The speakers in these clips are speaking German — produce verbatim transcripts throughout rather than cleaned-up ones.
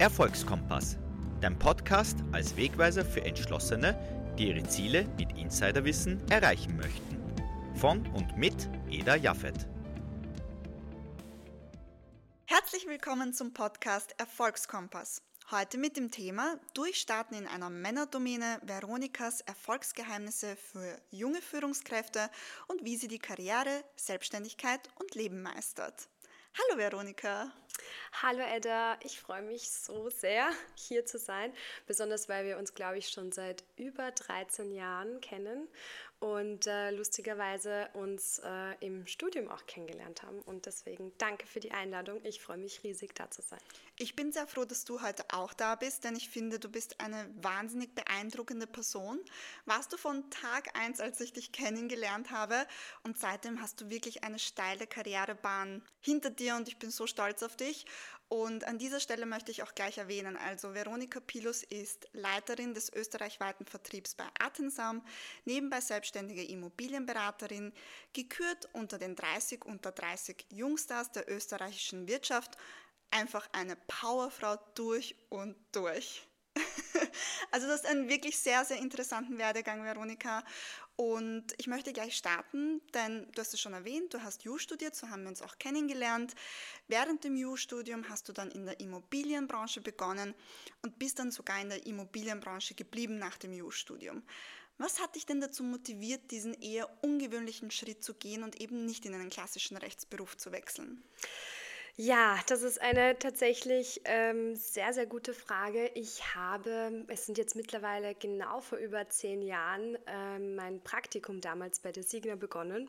Erfolgskompass, dein Podcast als Wegweiser für Entschlossene, die ihre Ziele mit Insiderwissen erreichen möchten. Von und mit Eda Jaffet. Herzlich willkommen zum Podcast Erfolgskompass. Heute mit dem Thema Durchstarten in einer Männerdomäne, Veronikas Erfolgsgeheimnisse für junge Führungskräfte und wie sie die Karriere, Selbstständigkeit und Leben meistert. Hallo Veronika! Hallo Edda, ich freue mich so sehr, hier zu sein, besonders weil wir uns, glaube ich, schon seit über dreizehn Jahren kennen und äh, lustigerweise uns äh, im Studium auch kennengelernt haben. Und deswegen danke für die Einladung, ich freue mich riesig, da zu sein. Ich bin sehr froh, dass du heute auch da bist, denn ich finde, du bist eine wahnsinnig beeindruckende Person. Warst du von Tag eins, als ich dich kennengelernt habe, und seitdem hast du wirklich eine steile Karrierebahn hinter dir und ich bin so stolz auf dich. Und an dieser Stelle möchte ich auch gleich erwähnen, also Veronika Pilus ist Leiterin des österreichweiten Vertriebs bei Attensam, nebenbei selbstständige Immobilienberaterin, gekürt unter den dreißig unter dreißig Jungstars der österreichischen Wirtschaft, einfach eine Powerfrau durch und durch. Also du hast einen wirklich sehr, sehr interessanten Werdegang, Veronika. Und ich möchte gleich starten, denn du hast es schon erwähnt, du hast Jus studiert, so haben wir uns auch kennengelernt. Während dem Jus-Studium hast du dann in der Immobilienbranche begonnen und bist dann sogar in der Immobilienbranche geblieben nach dem Jus-Studium. Was hat dich denn dazu motiviert, diesen eher ungewöhnlichen Schritt zu gehen und eben nicht in einen klassischen Rechtsberuf zu wechseln? Ja, das ist eine tatsächlich ähm, sehr, sehr gute Frage. Ich habe, es sind jetzt mittlerweile genau vor über zehn Jahren, ähm, mein Praktikum damals bei der Signa begonnen.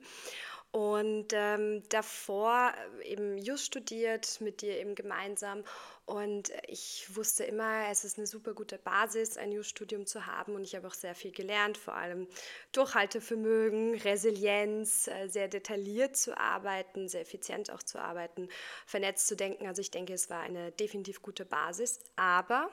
Und ähm, davor eben Jus studiert, mit dir eben gemeinsam. Und ich wusste immer, es ist eine super gute Basis, ein Jus-Studium zu haben. Und ich habe auch sehr viel gelernt, vor allem Durchhaltevermögen, Resilienz, äh, sehr detailliert zu arbeiten, sehr effizient auch zu arbeiten, vernetzt zu denken. Also ich denke, es war eine definitiv gute Basis. Aber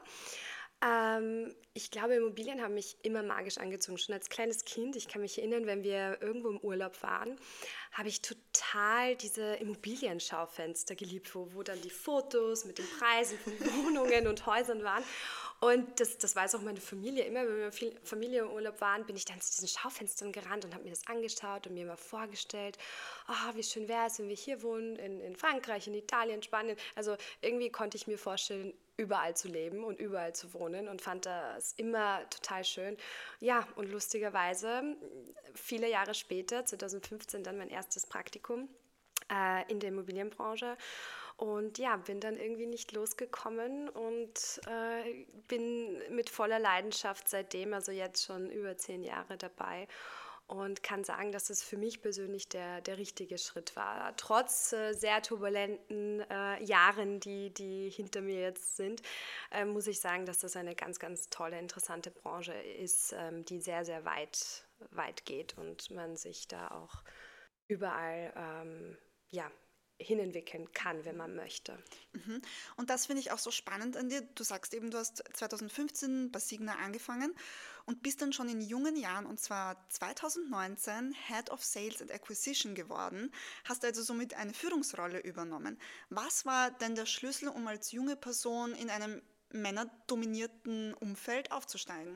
ähm, ich glaube, Immobilien haben mich immer magisch angezogen. Schon als kleines Kind, ich kann mich erinnern, wenn wir irgendwo im Urlaub waren, habe ich total diese Immobilienschaufenster geliebt, wo, wo dann die Fotos mit den Preisen von Wohnungen und Häusern waren. Und das, das weiß auch meine Familie. Immer, wenn wir viel Familie im Urlaub waren, bin ich dann zu diesen Schaufenstern gerannt und habe mir das angeschaut und mir mal vorgestellt, oh, wie schön wäre es, wenn wir hier wohnen, in, in Frankreich, in Italien, Spanien. Also irgendwie konnte ich mir vorstellen, überall zu leben und überall zu wohnen und fand das immer total schön. Ja, und lustigerweise, viele Jahre später, zwanzig fünfzehn, dann mein erstes Praktikum äh, in der Immobilienbranche. Und ja, bin dann irgendwie nicht losgekommen und äh, bin mit voller Leidenschaft seitdem, also jetzt schon über zehn Jahre dabei. Und kann sagen, dass es für mich persönlich der, der richtige Schritt war. Trotz äh, sehr turbulenten äh, Jahren, die, die hinter mir jetzt sind, äh, muss ich sagen, dass das eine ganz, ganz tolle, interessante Branche ist, ähm, die sehr, sehr weit, weit geht und man sich da auch überall ähm, ja, hinentwickeln kann, wenn man möchte. Mhm. Und das finde ich auch so spannend an dir. Du sagst eben, du hast zwanzig fünfzehn bei Signa angefangen und bist dann schon in jungen Jahren, und zwar zwanzig neunzehn, Head of Sales and Acquisition geworden, hast also somit eine Führungsrolle übernommen. Was war denn der Schlüssel, um als junge Person in einem männerdominierten Umfeld aufzusteigen?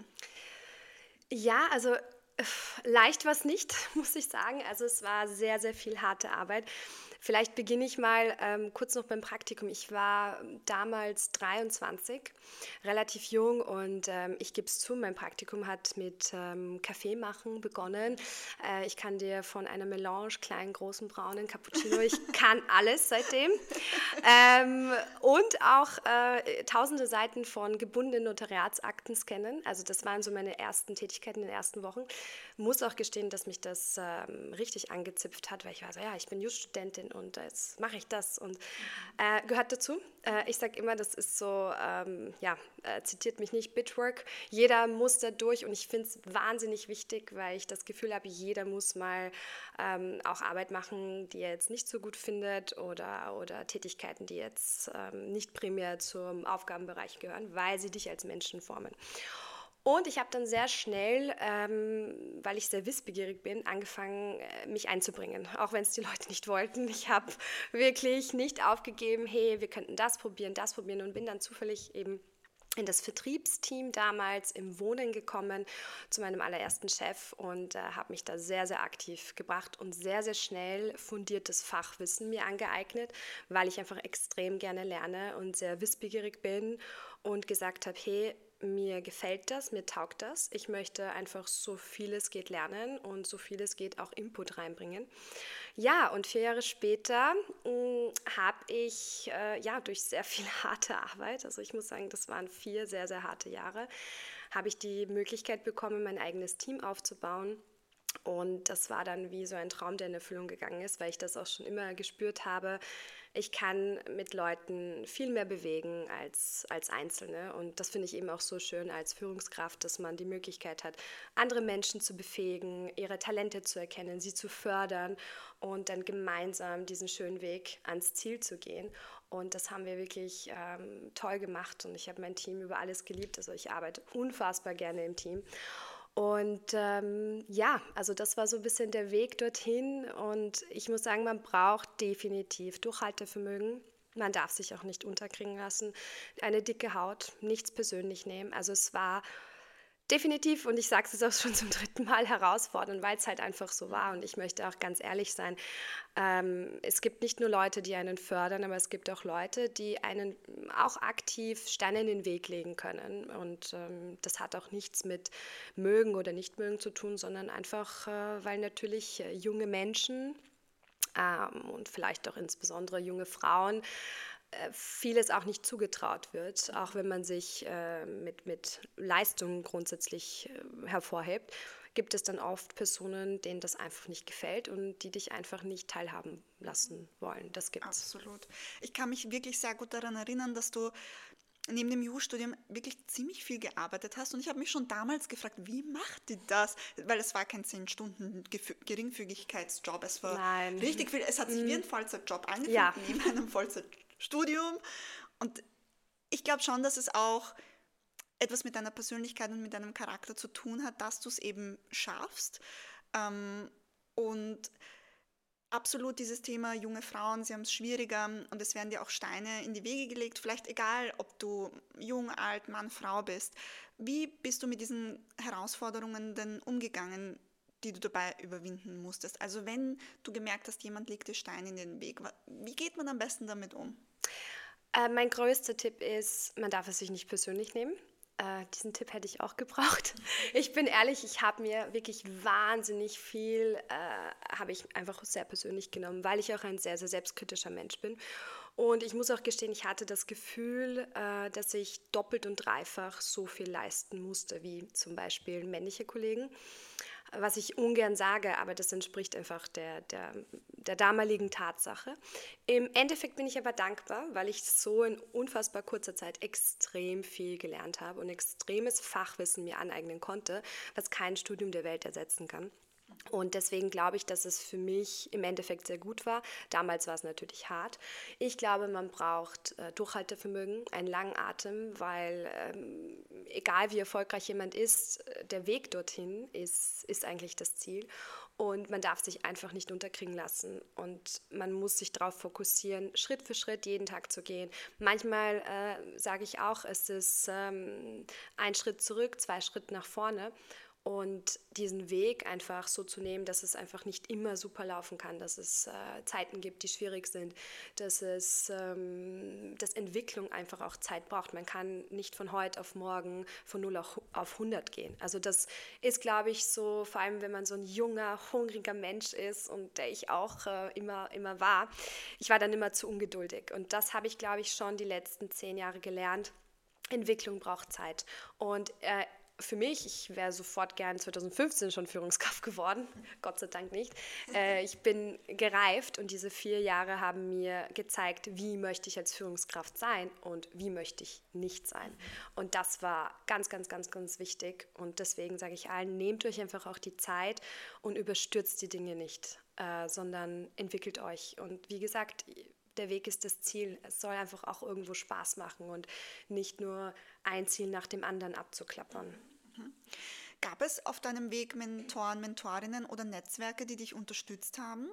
Ja, also leicht war es nicht, muss ich sagen. Also es war sehr, sehr viel harte Arbeit. Vielleicht beginne ich mal ähm, kurz noch beim Praktikum. Ich war damals dreiundzwanzig, relativ jung und ähm, ich gebe es zu, mein Praktikum hat mit ähm, Kaffee machen begonnen. Äh, ich kann dir von einer Melange, kleinen, großen, braunen Cappuccino, ich kann alles seitdem. Ähm, und auch äh, tausende Seiten von gebundenen Notariatsakten scannen. Also das waren so meine ersten Tätigkeiten in den ersten Wochen. Muss auch gestehen, dass mich das ähm, richtig angezipft hat, weil ich war so, ja, ich bin Just-Studentin und jetzt mache ich das und äh, gehört dazu. Äh, ich sage immer, das ist so, ähm, ja, äh, zitiert mich nicht, Bitchwork. Jeder muss da durch und ich finde es wahnsinnig wichtig, weil ich das Gefühl habe, jeder muss mal ähm, auch Arbeit machen, die er jetzt nicht so gut findet oder, oder Tätigkeiten, die jetzt ähm, nicht primär zum Aufgabenbereich gehören, weil sie dich als Menschen formen. Und ich habe dann sehr schnell, ähm, weil ich sehr wissbegierig bin, angefangen, äh, mich einzubringen, auch wenn es die Leute nicht wollten. Ich habe wirklich nicht aufgegeben, hey, wir könnten das probieren, das probieren und bin dann zufällig eben in das Vertriebsteam damals im Wohnen gekommen, zu meinem allerersten Chef und äh, habe mich da sehr, sehr aktiv gebracht und sehr, sehr schnell fundiertes Fachwissen mir angeeignet, weil ich einfach extrem gerne lerne und sehr wissbegierig bin und gesagt habe, hey, mir gefällt das, mir taugt das. Ich möchte einfach so viel es geht lernen und so viel es geht auch Input reinbringen. Ja, und vier Jahre später habe ich äh, ja durch sehr viel harte Arbeit, also ich muss sagen, das waren vier sehr, sehr harte Jahre, habe ich die Möglichkeit bekommen, mein eigenes Team aufzubauen. Und das war dann wie so ein Traum, der in Erfüllung gegangen ist, weil ich das auch schon immer gespürt habe. Ich kann mit Leuten viel mehr bewegen als, als Einzelne. Und das finde ich eben auch so schön als Führungskraft, dass man die Möglichkeit hat, andere Menschen zu befähigen, ihre Talente zu erkennen, sie zu fördern und dann gemeinsam diesen schönen Weg ans Ziel zu gehen. Und das haben wir wirklich ähm, toll gemacht. Und ich habe mein Team über alles geliebt. Also ich arbeite unfassbar gerne im Team. Und ähm, ja, also das war so ein bisschen der Weg dorthin und ich muss sagen, man braucht definitiv Durchhaltevermögen. Man darf sich auch nicht unterkriegen lassen, eine dicke Haut, nichts persönlich nehmen. Also es war definitiv, und ich sage es jetzt auch schon zum dritten Mal, herausfordernd, weil es halt einfach so war. Und ich möchte auch ganz ehrlich sein, ähm, es gibt nicht nur Leute, die einen fördern, aber es gibt auch Leute, die einen auch aktiv Steine in den Weg legen können. Und ähm, das hat auch nichts mit mögen oder nicht mögen zu tun, sondern einfach, äh, weil natürlich äh, junge Menschen ähm, und vielleicht auch insbesondere junge Frauen vieles auch nicht zugetraut wird, auch wenn man sich äh, mit, mit Leistungen grundsätzlich äh, hervorhebt, gibt es dann oft Personen, denen das einfach nicht gefällt und die dich einfach nicht teilhaben lassen wollen. Das gibt's. Absolut. Ich kann mich wirklich sehr gut daran erinnern, dass du neben dem Jurastudium wirklich ziemlich viel gearbeitet hast und ich habe mich schon damals gefragt, wie macht die das? Weil es war kein zehn Stunden Geringfügigkeitsjob, es war Nein. richtig viel, es hat sich wie ein Vollzeitjob angefühlt, Ja. neben einem Vollzeitstudium und ich glaube schon, dass es auch etwas mit deiner Persönlichkeit und mit deinem Charakter zu tun hat, dass du es eben schaffst ähm, und absolut dieses Thema junge Frauen, sie haben es schwieriger und es werden dir auch Steine in die Wege gelegt, vielleicht egal, ob du jung, alt, Mann, Frau bist. Wie bist du mit diesen Herausforderungen denn umgegangen, die du dabei überwinden musstest? Also wenn du gemerkt hast, jemand legt dir Steine in den Weg, wie geht man am besten damit um? Äh, mein größter Tipp ist, man darf es sich nicht persönlich nehmen. Äh, diesen Tipp hätte ich auch gebraucht. Ich bin ehrlich, ich habe mir wirklich wahnsinnig viel, äh, habe ich einfach sehr persönlich genommen, weil ich auch ein sehr, sehr selbstkritischer Mensch bin. Und ich muss auch gestehen, ich hatte das Gefühl, äh, dass ich doppelt und dreifach so viel leisten musste, wie zum Beispiel männliche Kollegen. Was ich ungern sage, aber das entspricht einfach der, der, der damaligen Tatsache. Im Endeffekt bin ich aber dankbar, weil ich so in unfassbar kurzer Zeit extrem viel gelernt habe und extremes Fachwissen mir aneignen konnte, was kein Studium der Welt ersetzen kann. Und deswegen glaube ich, dass es für mich im Endeffekt sehr gut war. Damals war es natürlich hart. Ich glaube, man braucht äh, Durchhaltevermögen, einen langen Atem, weil ähm, egal wie erfolgreich jemand ist, der Weg dorthin ist, ist eigentlich das Ziel. Und man darf sich einfach nicht unterkriegen lassen. Und man muss sich darauf fokussieren, Schritt für Schritt jeden Tag zu gehen. Manchmal äh, sage ich auch, es ist ähm, ein Schritt zurück, zwei Schritte nach vorne. Und diesen Weg einfach so zu nehmen, dass es einfach nicht immer super laufen kann, dass es äh, Zeiten gibt, die schwierig sind, dass es ähm, dass Entwicklung einfach auch Zeit braucht. Man kann nicht von heute auf morgen von null auf hundert gehen. Also das ist, glaube ich, so, vor allem wenn man so ein junger, hungriger Mensch ist und der ich auch äh, immer, immer war. Ich war dann immer zu ungeduldig und das habe ich, glaube ich, schon die letzten zehn Jahre gelernt. Entwicklung braucht Zeit und äh, für mich, ich wäre sofort gern zwanzig fünfzehn schon Führungskraft geworden, Gott sei Dank nicht. Äh, ich bin gereift und diese vier Jahre haben mir gezeigt, wie möchte ich als Führungskraft sein und wie möchte ich nicht sein. Und das war ganz, ganz, ganz, ganz wichtig. Und deswegen sage ich allen, nehmt euch einfach auch die Zeit und überstürzt die Dinge nicht, äh, sondern entwickelt euch. Und wie gesagt, der Weg ist das Ziel. Es soll einfach auch irgendwo Spaß machen und nicht nur ein Ziel nach dem anderen abzuklappern. Gab es auf deinem Weg Mentoren, Mentorinnen oder Netzwerke, die dich unterstützt haben?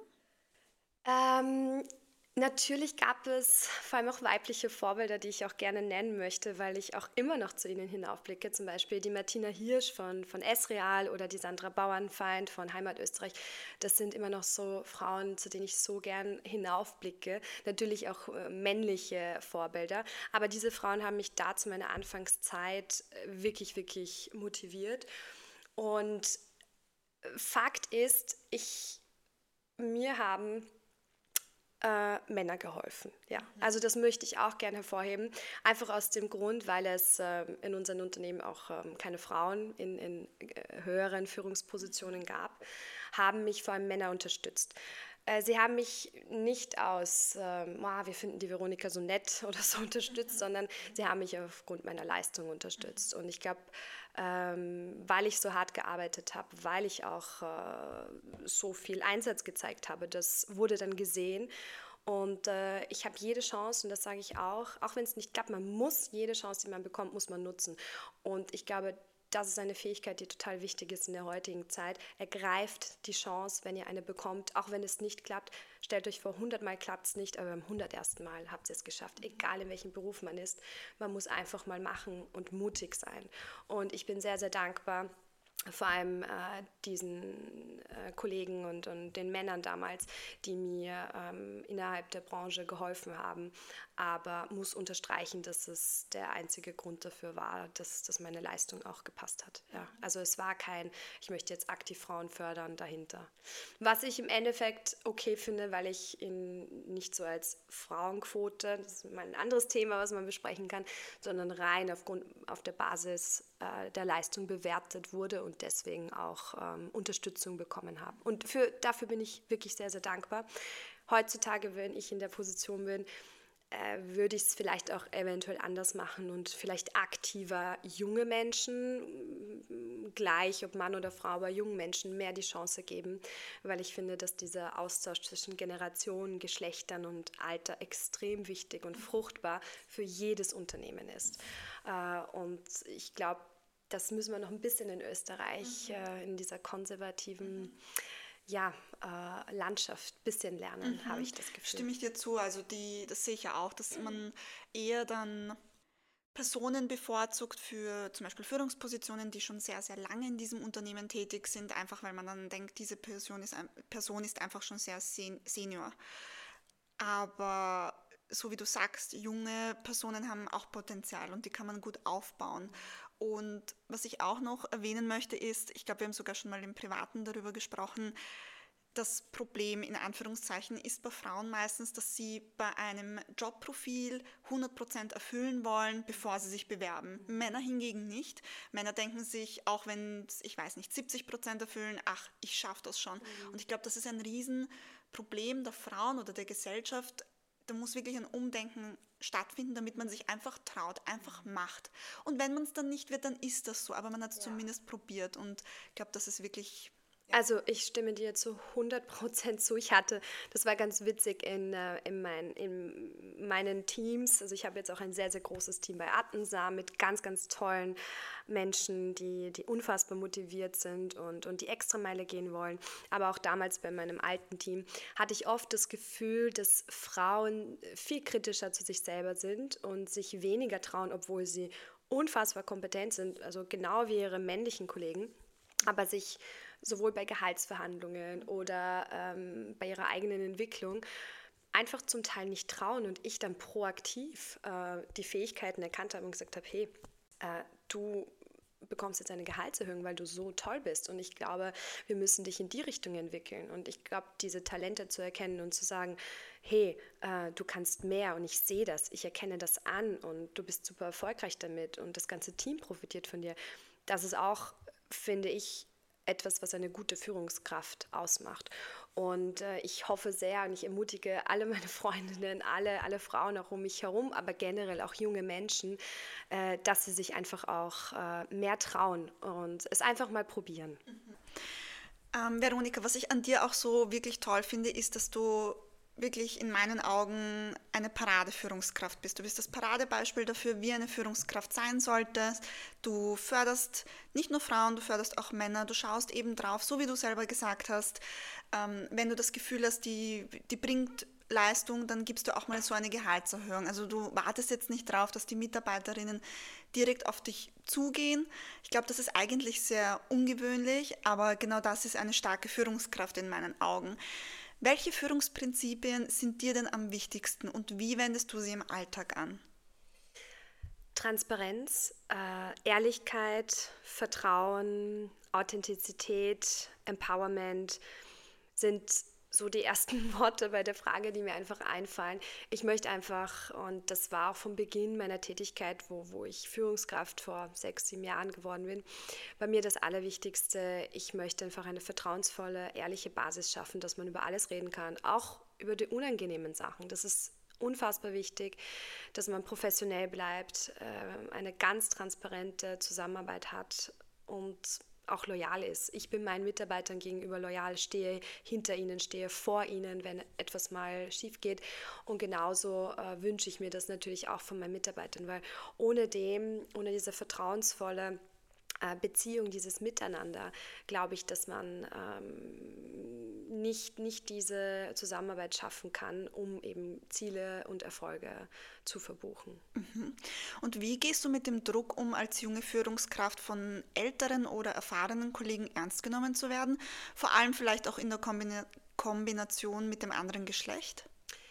Ähm, Natürlich gab es vor allem auch weibliche Vorbilder, die ich auch gerne nennen möchte, weil ich auch immer noch zu ihnen hinaufblicke. Zum Beispiel die Martina Hirsch von, von S-Real oder die Sandra Bauernfeind von Heimat Österreich. Das sind immer noch so Frauen, zu denen ich so gern hinaufblicke. Natürlich auch äh, männliche Vorbilder. Aber diese Frauen haben mich da zu meiner Anfangszeit äh, wirklich, wirklich motiviert. Und Fakt ist, ich, mir haben äh, Männer geholfen. Ja, also das möchte ich auch gerne hervorheben. Einfach aus dem Grund, weil es äh, in unseren Unternehmen auch ähm, keine Frauen in, in äh, höheren Führungspositionen gab, haben mich vor allem Männer unterstützt. Äh, Sie haben mich nicht aus, ähm, "Ah, wir finden die Veronika so nett" oder so unterstützt, sondern sie haben mich aufgrund meiner Leistung unterstützt. Und ich glaube, ähm, weil ich so hart gearbeitet habe, weil ich auch äh, so viel Einsatz gezeigt habe, das wurde dann gesehen. Und äh, ich habe jede Chance, und das sage ich auch, auch wenn es nicht klappt, man muss jede Chance, die man bekommt, muss man nutzen. Und ich glaube, das ist eine Fähigkeit, die total wichtig ist in der heutigen Zeit. Ergreift die Chance, wenn ihr eine bekommt, auch wenn es nicht klappt. Stellt euch vor, hundert Mal klappt es nicht, aber beim hundertersten Mal habt ihr es geschafft. Egal in welchem Beruf man ist, man muss einfach mal machen und mutig sein. Und ich bin sehr, sehr dankbar, vor allem äh, diesen äh, Kollegen und, und den Männern damals, die mir ähm, innerhalb der Branche geholfen haben. Aber muss unterstreichen, dass es der einzige Grund dafür war, dass, dass meine Leistung auch gepasst hat. Ja. Also es war kein, ich möchte jetzt aktiv Frauen fördern dahinter. Was ich im Endeffekt okay finde, weil ich ihn nicht so als Frauenquote, das ist mal ein anderes Thema, was man besprechen kann, sondern rein aufgrund, auf der Basis äh, der Leistung bewertet wurde und deswegen auch ähm, Unterstützung bekommen habe. Und für, dafür bin ich wirklich sehr, sehr dankbar. Heutzutage, wenn ich in der Position bin, würde ich es vielleicht auch eventuell anders machen und vielleicht aktiver junge Menschen, gleich ob Mann oder Frau, aber jungen Menschen mehr die Chance geben, weil ich finde, dass dieser Austausch zwischen Generationen, Geschlechtern und Alter extrem wichtig und fruchtbar für jedes Unternehmen ist. Und ich glaube, das müssen wir noch ein bisschen in Österreich, in dieser konservativen ja, äh, Landschaft ein bisschen lernen, mhm. habe ich das Gefühl. Stimme ich dir zu, also die, das sehe ich ja auch, dass man eher dann Personen bevorzugt für zum Beispiel Führungspositionen, die schon sehr, sehr lange in diesem Unternehmen tätig sind, einfach weil man dann denkt, diese Person ist, ein, Person ist einfach schon sehr sen- senior. Aber so wie du sagst, junge Personen haben auch Potenzial und die kann man gut aufbauen. Und was ich auch noch erwähnen möchte ist, ich glaube, wir haben sogar schon mal im Privaten darüber gesprochen, das Problem in Anführungszeichen ist bei Frauen meistens, dass sie bei einem Jobprofil hundert Prozent erfüllen wollen, bevor sie sich bewerben. Männer hingegen nicht. Männer denken sich, auch wenn, ich weiß nicht, siebzig Prozent erfüllen, ach, ich schaffe das schon. Mhm. Und ich glaube, das ist ein Riesenproblem der Frauen oder der Gesellschaft. Da muss wirklich ein Umdenken stattfinden, damit man sich einfach traut, einfach macht. Und wenn man es dann nicht wird, dann ist das so. Aber man hat es ja. zumindest probiert. Und ich glaube, das ist wirklich... Also ich stimme dir zu hundert Prozent zu. Ich hatte, das war ganz witzig in, äh, in, mein, in meinen Teams. Also ich habe jetzt auch ein sehr, sehr großes Team bei Attensa mit ganz, ganz tollen Menschen, die, die unfassbar motiviert sind und, und die Extrameile gehen wollen. Aber auch damals bei meinem alten Team hatte ich oft das Gefühl, dass Frauen viel kritischer zu sich selber sind und sich weniger trauen, obwohl sie unfassbar kompetent sind, also genau wie ihre männlichen Kollegen, aber sich sowohl bei Gehaltsverhandlungen oder ähm, bei ihrer eigenen Entwicklung einfach zum Teil nicht trauen und ich dann proaktiv äh, die Fähigkeiten erkannt habe und gesagt habe, hey, äh, du bekommst jetzt eine Gehaltserhöhung, weil du so toll bist und ich glaube, wir müssen dich in die Richtung entwickeln und ich glaube, diese Talente zu erkennen und zu sagen, hey, äh, du kannst mehr und ich sehe das, ich erkenne das an und du bist super erfolgreich damit und das ganze Team profitiert von dir, das ist auch, finde ich, etwas, was eine gute Führungskraft ausmacht. Und äh, ich hoffe sehr und ich ermutige alle meine Freundinnen, alle, alle Frauen auch um mich herum, aber generell auch junge Menschen, äh, dass sie sich einfach auch äh, mehr trauen und es einfach mal probieren. Mhm. Ähm, Veronika, was ich an dir auch so wirklich toll finde, ist, dass du wirklich in meinen Augen eine Paradeführungskraft bist. Du bist das Paradebeispiel dafür, wie eine Führungskraft sein sollte. Du förderst nicht nur Frauen, du förderst auch Männer. Du schaust eben drauf, so wie du selber gesagt hast, ähm, wenn du das Gefühl hast, die, die bringt Leistung, dann gibst du auch mal so eine Gehaltserhöhung. Also du wartest jetzt nicht drauf, dass die Mitarbeiterinnen direkt auf dich zugehen. Ich glaube, das ist eigentlich sehr ungewöhnlich, aber genau das ist eine starke Führungskraft in meinen Augen. Welche Führungsprinzipien sind dir denn am wichtigsten und wie wendest du sie im Alltag an? Transparenz, äh, Ehrlichkeit, Vertrauen, Authentizität, Empowerment sind so die ersten Worte bei der Frage, die mir einfach einfallen. Ich möchte einfach, und das war auch von Beginn meiner Tätigkeit, wo, wo ich Führungskraft vor sechs, sieben Jahren geworden bin, bei mir das Allerwichtigste, ich möchte einfach eine vertrauensvolle, ehrliche Basis schaffen, dass man über alles reden kann, auch über die unangenehmen Sachen. Das ist unfassbar wichtig, dass man professionell bleibt, eine ganz transparente Zusammenarbeit hat und auch loyal ist. Ich bin meinen Mitarbeitern gegenüber loyal, stehe hinter ihnen, stehe vor ihnen, wenn etwas mal schief geht. Und genauso äh, wünsche ich mir das natürlich auch von meinen Mitarbeitern, weil ohne dem, ohne diese vertrauensvolle äh, Beziehung, dieses Miteinander, glaube ich, dass man ähm, nicht, nicht diese Zusammenarbeit schaffen kann, um eben Ziele und Erfolge zu verbuchen. Mhm. Und wie gehst du mit dem Druck um, als junge Führungskraft von älteren oder erfahrenen Kollegen ernst genommen zu werden? Vor allem vielleicht auch in der Kombina- Kombination mit dem anderen Geschlecht?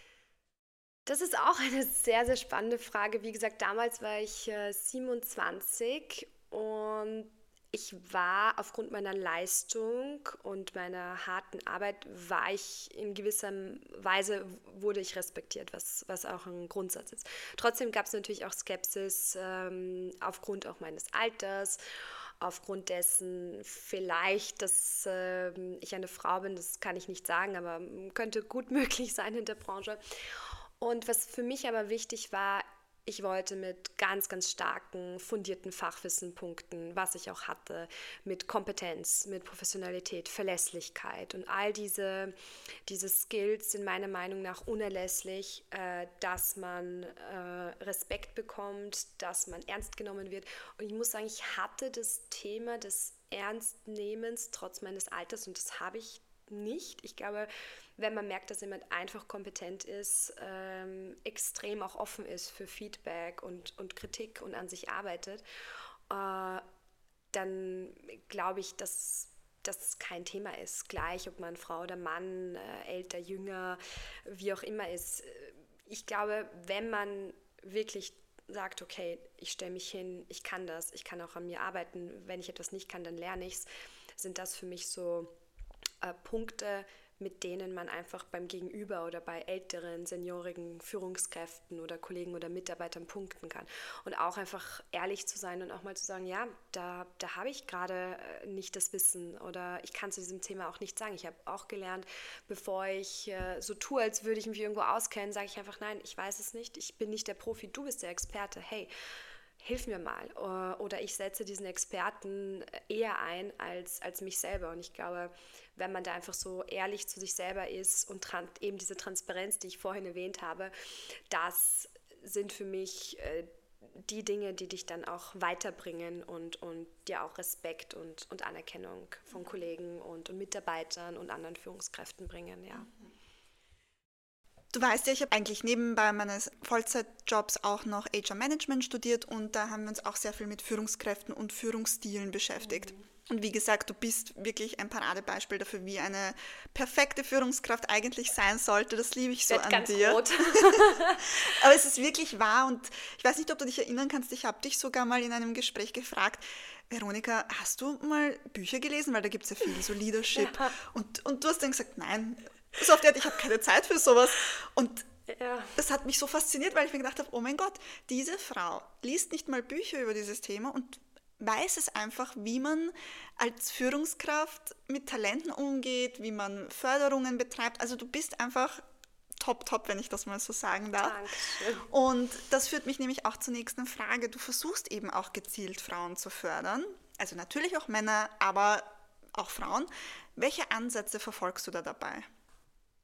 Das ist auch eine sehr, sehr spannende Frage. Wie gesagt, damals war ich äh, siebenundzwanzig und ich war aufgrund meiner Leistung und meiner harten Arbeit, war ich in gewisser Weise, wurde ich respektiert, was, was auch ein Grundsatz ist. Trotzdem gab es natürlich auch Skepsis ähm, aufgrund auch meines Alters, aufgrund dessen vielleicht, dass äh, ich eine Frau bin, das kann ich nicht sagen, aber könnte gut möglich sein in der Branche. Und was für mich aber wichtig war, ich wollte mit ganz, ganz starken, fundierten Fachwissen punkten, was ich auch hatte, mit Kompetenz, mit Professionalität, Verlässlichkeit. Und all diese, diese Skills sind meiner Meinung nach unerlässlich, äh, dass man äh, Respekt bekommt, dass man ernst genommen wird. Und ich muss sagen, ich hatte das Thema des Ernstnehmens trotz meines Alters und das habe ich nicht. Ich glaube, wenn man merkt, dass jemand einfach kompetent ist, ähm, extrem auch offen ist für Feedback und, und Kritik und an sich arbeitet, äh, dann glaube ich, dass das kein Thema ist. Gleich, ob man Frau oder Mann, äh, älter, jünger, wie auch immer ist. Ich glaube, wenn man wirklich sagt, okay, ich stelle mich hin, ich kann das, ich kann auch an mir arbeiten, wenn ich etwas nicht kann, dann lerne ich es, sind das für mich so äh, Punkte, mit denen man einfach beim Gegenüber oder bei älteren, seniorigen Führungskräften oder Kollegen oder Mitarbeitern punkten kann. Und auch einfach ehrlich zu sein und auch mal zu sagen, ja, da, da habe ich gerade nicht das Wissen oder ich kann zu diesem Thema auch nichts sagen. Ich habe auch gelernt, bevor ich äh, so tue, als würde ich mich irgendwo auskennen, sage ich einfach, nein, ich weiß es nicht, ich bin nicht der Profi, du bist der Experte, hey, hilf mir mal. Oder ich setze diesen Experten eher ein als, als mich selber. Und ich glaube, wenn man da einfach so ehrlich zu sich selber ist und tran- eben diese Transparenz, die ich vorhin erwähnt habe, das sind für mich äh, die Dinge, die dich dann auch weiterbringen und, und dir auch Respekt und, und Anerkennung von Kollegen und, und Mitarbeitern und anderen Führungskräften bringen, ja. Du weißt ja, ich habe eigentlich nebenbei meines Vollzeitjobs auch noch H R-Management studiert und da haben wir uns auch sehr viel mit Führungskräften und Führungsstilen beschäftigt. Mhm. Und wie gesagt, du bist wirklich ein Paradebeispiel dafür, wie eine perfekte Führungskraft eigentlich sein sollte. Das liebe ich so an ganz dir. Rot. Aber es ist wirklich wahr und ich weiß nicht, ob du dich erinnern kannst, ich habe dich sogar mal in einem Gespräch gefragt, Veronika, hast du mal Bücher gelesen? Weil da gibt es ja viel, so Leadership. Ja. Und, und du hast dann gesagt, nein, so auf die Art, ich habe keine Zeit für sowas. Und ja. Das hat mich so fasziniert, weil ich mir gedacht habe, oh mein Gott, diese Frau liest nicht mal Bücher über dieses Thema und weiß es einfach, wie man als Führungskraft mit Talenten umgeht, wie man Förderungen betreibt. Also du bist einfach top, top, wenn ich das mal so sagen darf. Dankeschön. Und das führt mich nämlich auch zur nächsten Frage. Du versuchst eben auch gezielt Frauen zu fördern. Also natürlich auch Männer, aber auch Frauen. Welche Ansätze verfolgst du da dabei?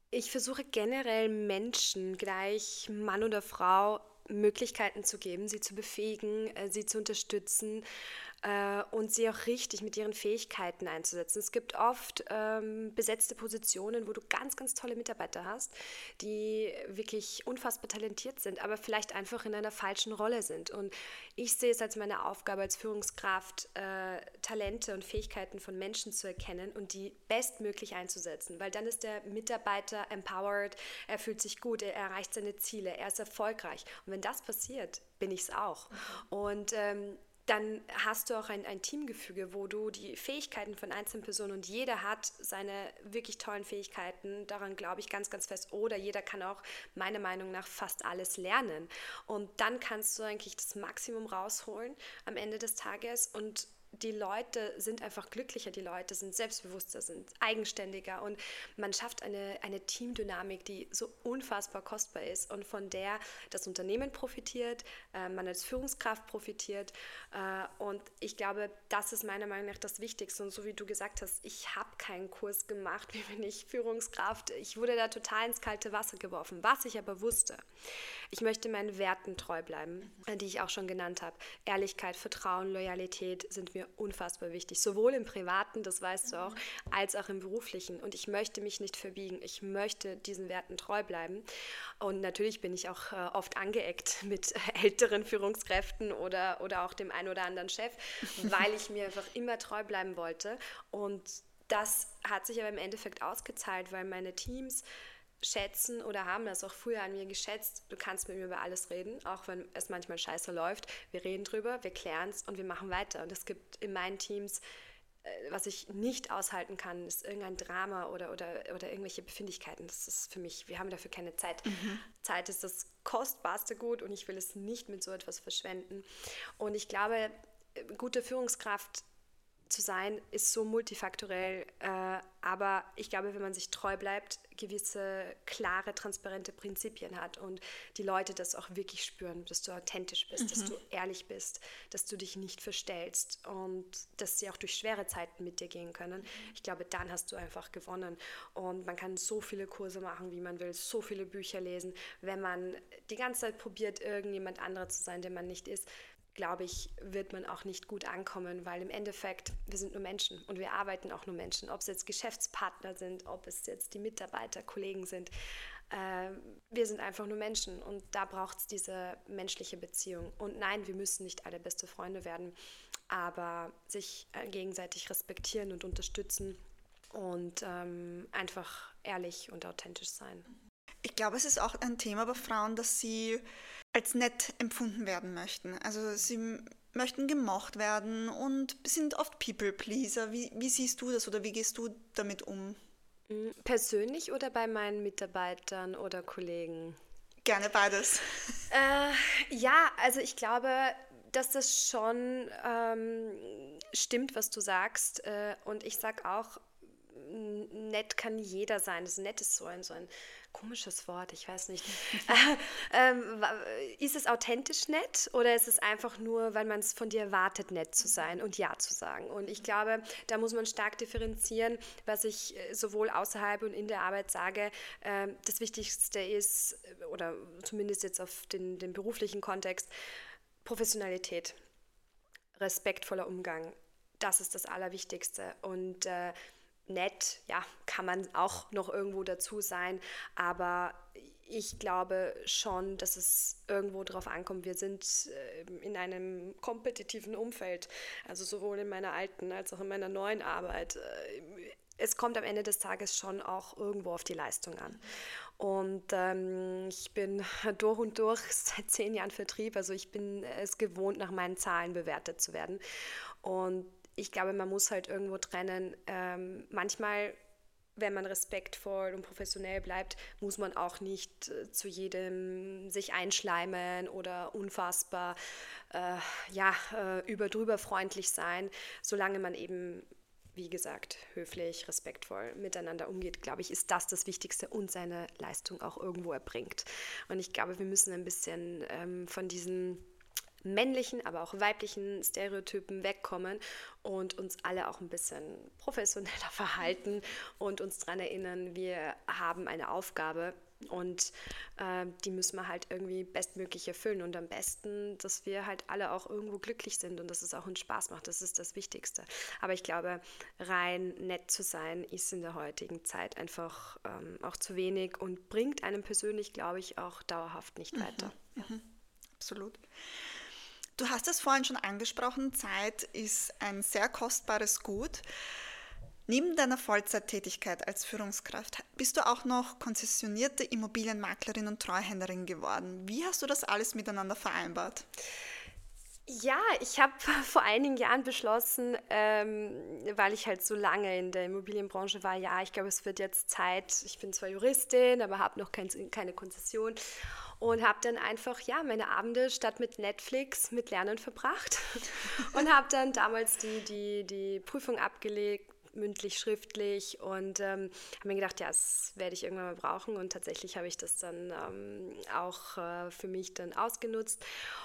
Ich versuche generell Menschen, gleich Mann oder Frau, Möglichkeiten zu geben, sie zu befähigen, äh, sie zu unterstützen äh, und sie auch richtig mit ihren Fähigkeiten einzusetzen. Es gibt oft ähm, besetzte Positionen, wo du ganz, ganz tolle Mitarbeiter hast, die wirklich unfassbar talentiert sind, aber vielleicht einfach in einer falschen Rolle sind. Und ich sehe es als meine Aufgabe als Führungskraft, äh, Talente und Fähigkeiten von Menschen zu erkennen und die bestmöglich einzusetzen, weil dann ist der Mitarbeiter empowered, er fühlt sich gut, er erreicht seine Ziele, er ist erfolgreich. Und wenn das passiert, bin ich es auch. Und ähm, dann hast du auch ein, ein Teamgefüge, wo du die Fähigkeiten von einzelnen Personen und jeder hat seine wirklich tollen Fähigkeiten, daran glaube ich ganz, ganz fest. Oder jeder kann auch meiner Meinung nach fast alles lernen. Und dann kannst du eigentlich das Maximum rausholen am Ende des Tages und die Leute sind einfach glücklicher, die Leute sind selbstbewusster, sind eigenständiger und man schafft eine, eine Teamdynamik, die so unfassbar kostbar ist und von der das Unternehmen profitiert, äh, man als Führungskraft profitiert äh, und ich glaube, das ist meiner Meinung nach das Wichtigste und so wie du gesagt hast, ich habe keinen Kurs gemacht, wie bin ich Führungskraft, ich wurde da total ins kalte Wasser geworfen, was ich aber wusste. Ich möchte meinen Werten treu bleiben, die ich auch schon genannt habe. Ehrlichkeit, Vertrauen, Loyalität sind mir unfassbar wichtig, sowohl im Privaten, das weißt du auch, als auch im Beruflichen. Und ich möchte mich nicht verbiegen, ich möchte diesen Werten treu bleiben. Und natürlich bin ich auch äh, oft angeeckt mit äh, älteren Führungskräften oder, oder auch dem einen oder anderen Chef, weil ich mir einfach immer treu bleiben wollte. Und das hat sich aber im Endeffekt ausgezahlt, weil meine Teams schätzen oder haben das auch früher an mir geschätzt. Du kannst mit mir über alles reden, auch wenn es manchmal scheiße läuft. Wir reden drüber, wir klären es und wir machen weiter. Und es gibt in meinen Teams, äh, was ich nicht aushalten kann, ist irgendein Drama oder, oder, oder irgendwelche Befindlichkeiten. Das ist für mich, wir haben dafür keine Zeit. Mhm. Zeit ist das kostbarste Gut und ich will es nicht mit so etwas verschwenden. Und ich glaube, gute Führungskraft zu sein, ist so multifaktorell, äh, aber ich glaube, wenn man sich treu bleibt, gewisse klare, transparente Prinzipien hat und die Leute das auch wirklich spüren, dass du authentisch bist, mhm. dass du ehrlich bist, dass du dich nicht verstellst und dass sie auch durch schwere Zeiten mit dir gehen können. Ich glaube, dann hast du einfach gewonnen und man kann so viele Kurse machen, wie man will, so viele Bücher lesen. Wenn man die ganze Zeit probiert, irgendjemand anderer zu sein, der man nicht ist, glaube ich, wird man auch nicht gut ankommen, weil im Endeffekt, wir sind nur Menschen und wir arbeiten auch nur Menschen. Ob es jetzt Geschäftspartner sind, ob es jetzt die Mitarbeiter, Kollegen sind, äh, wir sind einfach nur Menschen und da braucht es diese menschliche Beziehung. Und nein, wir müssen nicht alle beste Freunde werden, aber sich gegenseitig respektieren und unterstützen und ähm, einfach ehrlich und authentisch sein. Ich glaube, es ist auch ein Thema bei Frauen, dass sie als nett empfunden werden möchten. Also sie möchten gemocht werden und sind oft People-Pleaser. Wie, wie siehst du das oder wie gehst du damit um? Persönlich oder bei meinen Mitarbeitern oder Kollegen? Gerne beides. Äh, ja, also ich glaube, dass das schon ähm, stimmt, was du sagst. Äh, und ich sage auch, nett kann jeder sein. Das nett ist so ein, so ein komisches Wort, ich weiß nicht. ähm, ist es authentisch nett oder ist es einfach nur, weil man es von dir erwartet, nett zu sein und Ja zu sagen? Und ich glaube, da muss man stark differenzieren, was ich sowohl außerhalb und in der Arbeit sage. Ähm, das Wichtigste ist, oder zumindest jetzt auf den, den beruflichen Kontext, Professionalität, respektvoller Umgang. Das ist das Allerwichtigste. Und äh, nett, ja, kann man auch noch irgendwo dazu sein, aber ich glaube schon, dass es irgendwo drauf ankommt. Wir sind in einem kompetitiven Umfeld, also sowohl in meiner alten als auch in meiner neuen Arbeit. Es kommt am Ende des Tages schon auch irgendwo auf die Leistung an. Und ähm, ich bin durch und durch seit zehn Jahren Vertrieb, also ich bin es gewohnt, nach meinen Zahlen bewertet zu werden. Und ich glaube, man muss halt irgendwo trennen. Ähm, manchmal, wenn man respektvoll und professionell bleibt, muss man auch nicht äh, zu jedem sich einschleimen oder unfassbar äh, ja, äh, überdrüber freundlich sein, solange man eben, wie gesagt, höflich, respektvoll miteinander umgeht, glaube ich, ist das das Wichtigste und seine Leistung auch irgendwo erbringt. Und ich glaube, wir müssen ein bisschen ähm, von diesen männlichen, aber auch weiblichen Stereotypen wegkommen und uns alle auch ein bisschen professioneller verhalten und uns daran erinnern, wir haben eine Aufgabe und äh, die müssen wir halt irgendwie bestmöglich erfüllen und am besten, dass wir halt alle auch irgendwo glücklich sind und dass es auch uns Spaß macht, das ist das Wichtigste. Aber ich glaube, rein nett zu sein ist in der heutigen Zeit einfach ähm, auch zu wenig und bringt einem persönlich, glaube ich, auch dauerhaft nicht Mhm. weiter. Mhm. Absolut. Du hast es vorhin schon angesprochen, Zeit ist ein sehr kostbares Gut. Neben deiner Vollzeittätigkeit als Führungskraft bist du auch noch konzessionierte Immobilienmaklerin und Treuhänderin geworden. Wie hast du das alles miteinander vereinbart? Ja, ich habe vor einigen Jahren beschlossen, ähm, weil ich halt so lange in der Immobilienbranche war, ja, ich glaube, es wird jetzt Zeit, ich bin zwar Juristin, aber habe noch kein, keine Konzession und habe dann einfach, ja, meine Abende statt mit Netflix mit Lernen verbracht und habe dann damals die, die, die Prüfung abgelegt, mündlich, schriftlich und ähm, habe mir gedacht, ja, das werde ich irgendwann mal brauchen und tatsächlich habe ich das dann ähm, auch äh, für mich dann ausgenutzt.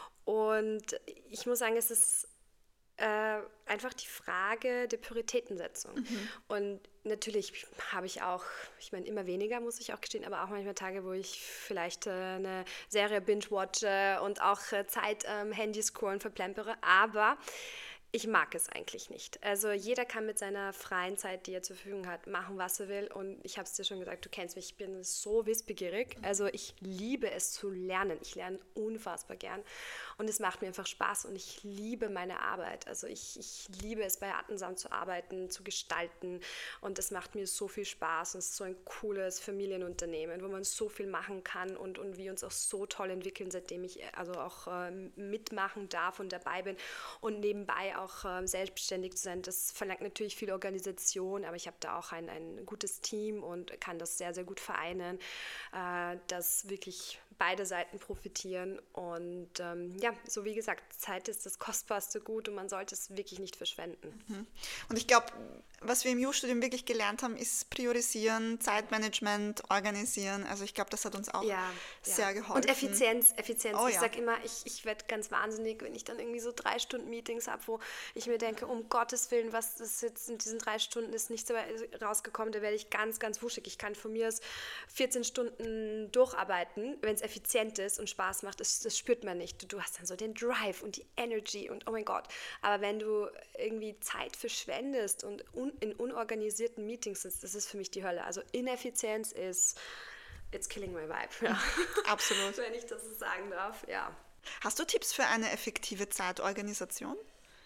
Und ich muss sagen, es ist äh, einfach die Frage der Prioritätensetzung. Mhm. Und natürlich habe ich auch, ich meine, immer weniger, muss ich auch gestehen, aber auch manchmal Tage, wo ich vielleicht äh, eine Serie binge-watche und auch äh, Zeit ähm, Handy scrollen verplempere. Aber ich mag es eigentlich nicht. Also jeder kann mit seiner freien Zeit, die er zur Verfügung hat, machen, was er will. Und ich habe es dir schon gesagt, du kennst mich, ich bin so wissbegierig. Also ich liebe es zu lernen. Ich lerne unfassbar gern. Und es macht mir einfach Spaß und ich liebe meine Arbeit. Also ich, ich liebe es, bei Attensam zu arbeiten, zu gestalten. Und es macht mir so viel Spaß. Und es ist so ein cooles Familienunternehmen, wo man so viel machen kann und, und wir uns auch so toll entwickeln, seitdem ich also auch äh, mitmachen darf und dabei bin. Und nebenbei auch auch ähm, selbstständig zu sein, das verlangt natürlich viel Organisation, aber ich habe da auch ein, ein gutes Team und kann das sehr, sehr gut vereinen, äh, dass wirklich beide Seiten profitieren und ähm, ja, so wie gesagt, Zeit ist das kostbarste Gut und man sollte es wirklich nicht verschwenden. Mhm. Und ich glaube, was wir im Ju-Studium wirklich gelernt haben, ist priorisieren, Zeitmanagement, organisieren. Also ich glaube, das hat uns auch ja, sehr ja. geholfen. Und Effizienz, Effizienz. Oh, ich ja. sage immer, ich, ich werde ganz wahnsinnig, wenn ich dann irgendwie so drei Stunden Meetings habe, wo ich mir denke, um Gottes Willen, was ist jetzt in diesen drei Stunden ist nichts rausgekommen, da werde ich ganz, ganz wuschig. Ich kann von mir aus vierzehn Stunden durcharbeiten, wenn es effizient ist und Spaß macht, das, das spürt man nicht. Du, du hast dann so den Drive und die Energy und oh mein Gott. Aber wenn du irgendwie Zeit verschwendest und un, in unorganisierten Meetings sitzt, das ist für mich die Hölle. Also Ineffizienz ist, it's killing my vibe. Ja. Absolut. Wenn ich das so sagen darf, ja. Hast du Tipps für eine effektive Zeitorganisation?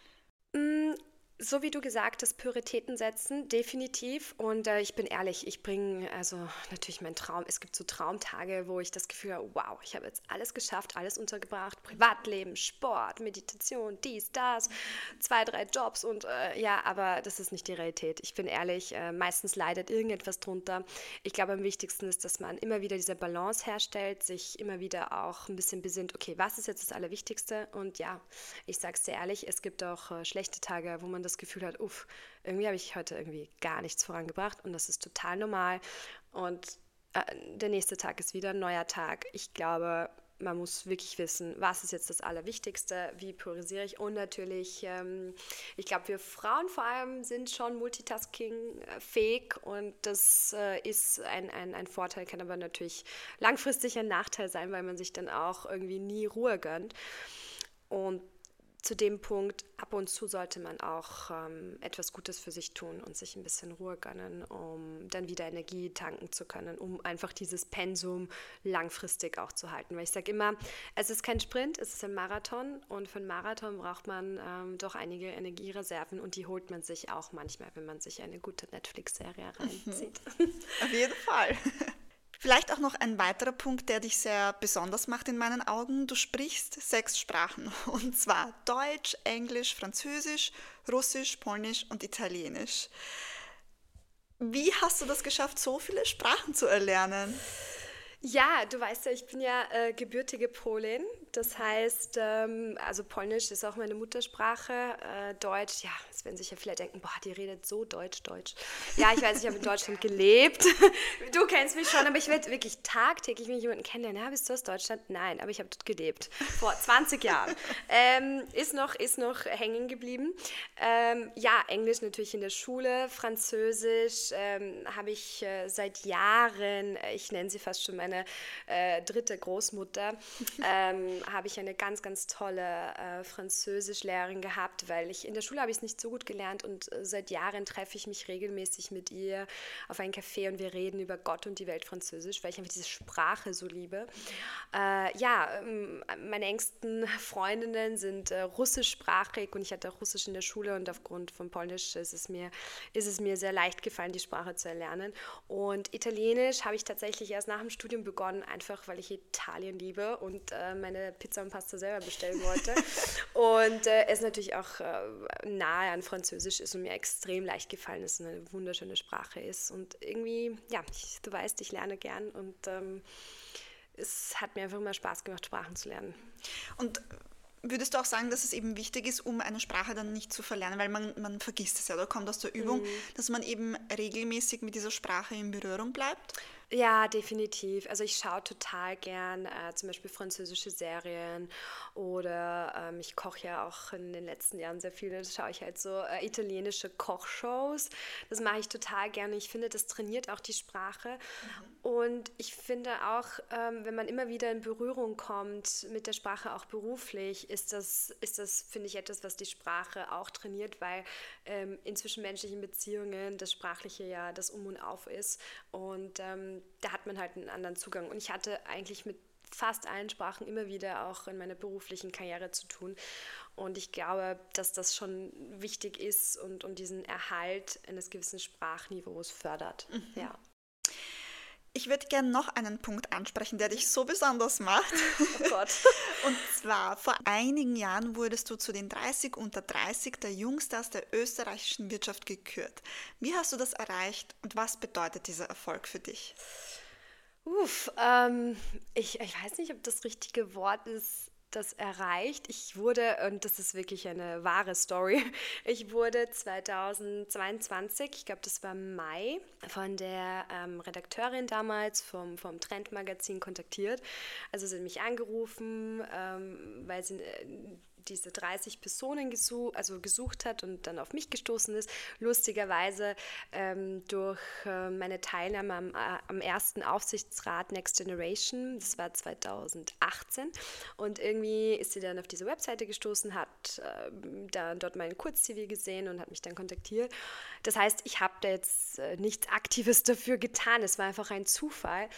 Mm, So wie du gesagt hast, Prioritäten setzen, definitiv. Und äh, ich bin ehrlich, ich bringe also natürlich meinen Traum. Es gibt so Traumtage, wo ich das Gefühl habe, wow, ich habe jetzt alles geschafft, alles untergebracht. Privatleben, Sport, Meditation, dies, das, zwei, drei Jobs und äh, ja, aber das ist nicht die Realität. Ich bin ehrlich, äh, meistens leidet irgendetwas drunter. Ich glaube, am wichtigsten ist, dass man immer wieder diese Balance herstellt, sich immer wieder auch ein bisschen besinnt, okay, was ist jetzt das Allerwichtigste? Und ja, ich sage es dir ehrlich, es gibt auch äh, schlechte Tage, wo man das Gefühl hat, uff, irgendwie habe ich heute irgendwie gar nichts vorangebracht und das ist total normal und äh, der nächste Tag ist wieder ein neuer Tag. Ich glaube, man muss wirklich wissen, was ist jetzt das Allerwichtigste, wie priorisiere ich und natürlich, ähm, ich glaube, wir Frauen vor allem sind schon multitasking-fähig und das äh, ist ein, ein, ein Vorteil, kann aber natürlich langfristig ein Nachteil sein, weil man sich dann auch irgendwie nie Ruhe gönnt und zu dem Punkt, ab und zu sollte man auch ähm, etwas Gutes für sich tun und sich ein bisschen Ruhe gönnen, um dann wieder Energie tanken zu können, um einfach dieses Pensum langfristig auch zu halten. Weil ich sage immer, es ist kein Sprint, es ist ein Marathon und für einen Marathon braucht man ähm, doch einige Energiereserven und die holt man sich auch manchmal, wenn man sich eine gute Netflix-Serie reinzieht. Auf jeden Fall. Vielleicht auch noch ein weiterer Punkt, der dich sehr besonders macht in meinen Augen. Du sprichst sechs Sprachen, und zwar Deutsch, Englisch, Französisch, Russisch, Polnisch und Italienisch. Wie hast du das geschafft, so viele Sprachen zu erlernen? Ja, du weißt ja, ich bin ja äh, gebürtige Polin. Das heißt, ähm, also Polnisch ist auch meine Muttersprache. Äh, Deutsch, ja, das werden sich ja viele denken, boah, die redet so Deutsch, Deutsch. Ja, ich weiß, ich habe in Deutschland gelebt. Du kennst mich schon, aber ich werde wirklich tagtäglich, wenn ich jemanden kennenlerne, ja, bist du aus Deutschland? Nein, aber ich habe dort gelebt. Vor zwanzig Jahren. Ähm, ist noch, ist noch hängen geblieben. Ähm, ja, Englisch natürlich in der Schule, Französisch ähm, habe ich äh, seit Jahren, ich nenne sie fast schon meine äh, dritte Großmutter, ähm, habe ich eine ganz, ganz tolle äh, Französischlehrerin gehabt, weil ich in der Schule habe ich es nicht so gut gelernt und äh, seit Jahren treffe ich mich regelmäßig mit ihr auf einen Café und wir reden über Gott und die Welt Französisch, weil ich einfach diese Sprache so liebe. Äh, ja, ähm, meine engsten Freundinnen sind äh, russischsprachig und ich hatte auch Russisch in der Schule und aufgrund von Polnisch ist es mir, ist es mir sehr leicht gefallen, die Sprache zu erlernen. Und Italienisch habe ich tatsächlich erst nach dem Studium begonnen, einfach weil ich Italien liebe und äh, meine Pizza und Pasta selber bestellen wollte. Und äh, es natürlich auch äh, nahe an Französisch ist und mir extrem leicht gefallen ist und eine wunderschöne Sprache ist. Und irgendwie, ja, ich, du weißt, ich lerne gern und ähm, es hat mir einfach immer Spaß gemacht, Sprachen zu lernen. Und würdest du auch sagen, dass es eben wichtig ist, um eine Sprache dann nicht zu verlernen, weil man, man vergisst es ja oder kommt aus der Übung, mhm. dass man eben regelmäßig mit dieser Sprache in Berührung bleibt? Ja, definitiv. Also ich schaue total gern äh, zum Beispiel französische Serien oder ähm, ich koche ja auch in den letzten Jahren sehr viel, da schaue ich halt so äh, italienische Kochshows. Das mache ich total gerne. Ich finde, das trainiert auch die Sprache. Mhm. Und ich finde auch, ähm, wenn man immer wieder in Berührung kommt mit der Sprache, auch beruflich, ist das, ist das, finde ich, etwas, was die Sprache auch trainiert, weil ähm, in zwischenmenschlichen Beziehungen das Sprachliche ja das Um und Auf ist. Und ähm, da hat man halt einen anderen Zugang. Und ich hatte eigentlich mit fast allen Sprachen immer wieder auch in meiner beruflichen Karriere zu tun. Und ich glaube, dass das schon wichtig ist und, und diesen Erhalt eines gewissen Sprachniveaus fördert. Mhm. Ja. Ich würde gerne noch einen Punkt ansprechen, der dich so besonders macht. Oh Gott. Und zwar, vor einigen Jahren wurdest du zu den dreißig unter dreißig der Jungstars der österreichischen Wirtschaft gekürt. Wie hast du das erreicht und was bedeutet dieser Erfolg für dich? Uff, ähm, ich, ich weiß nicht, ob das richtige Wort ist, das erreicht. Ich wurde, und das ist wirklich eine wahre Story, ich wurde zweitausendzweiundzwanzig, ich glaube, das war Mai, von der ähm, Redakteurin damals vom, vom Trend-Magazin kontaktiert. Also sie hat mich angerufen, ähm, weil sie äh, diese dreißig Personen gesuch, also gesucht hat und dann auf mich gestoßen ist. Lustigerweise ähm, durch äh, meine Teilnahme am, äh, am ersten Aufsichtsrat Next Generation, das war zweitausendachtzehn. Und irgendwie ist sie dann auf diese Webseite gestoßen, hat äh, da, dort meinen Kurz-C V gesehen und hat mich dann kontaktiert. Das heißt, ich habe da jetzt äh, nichts Aktives dafür getan. Es war einfach ein Zufall.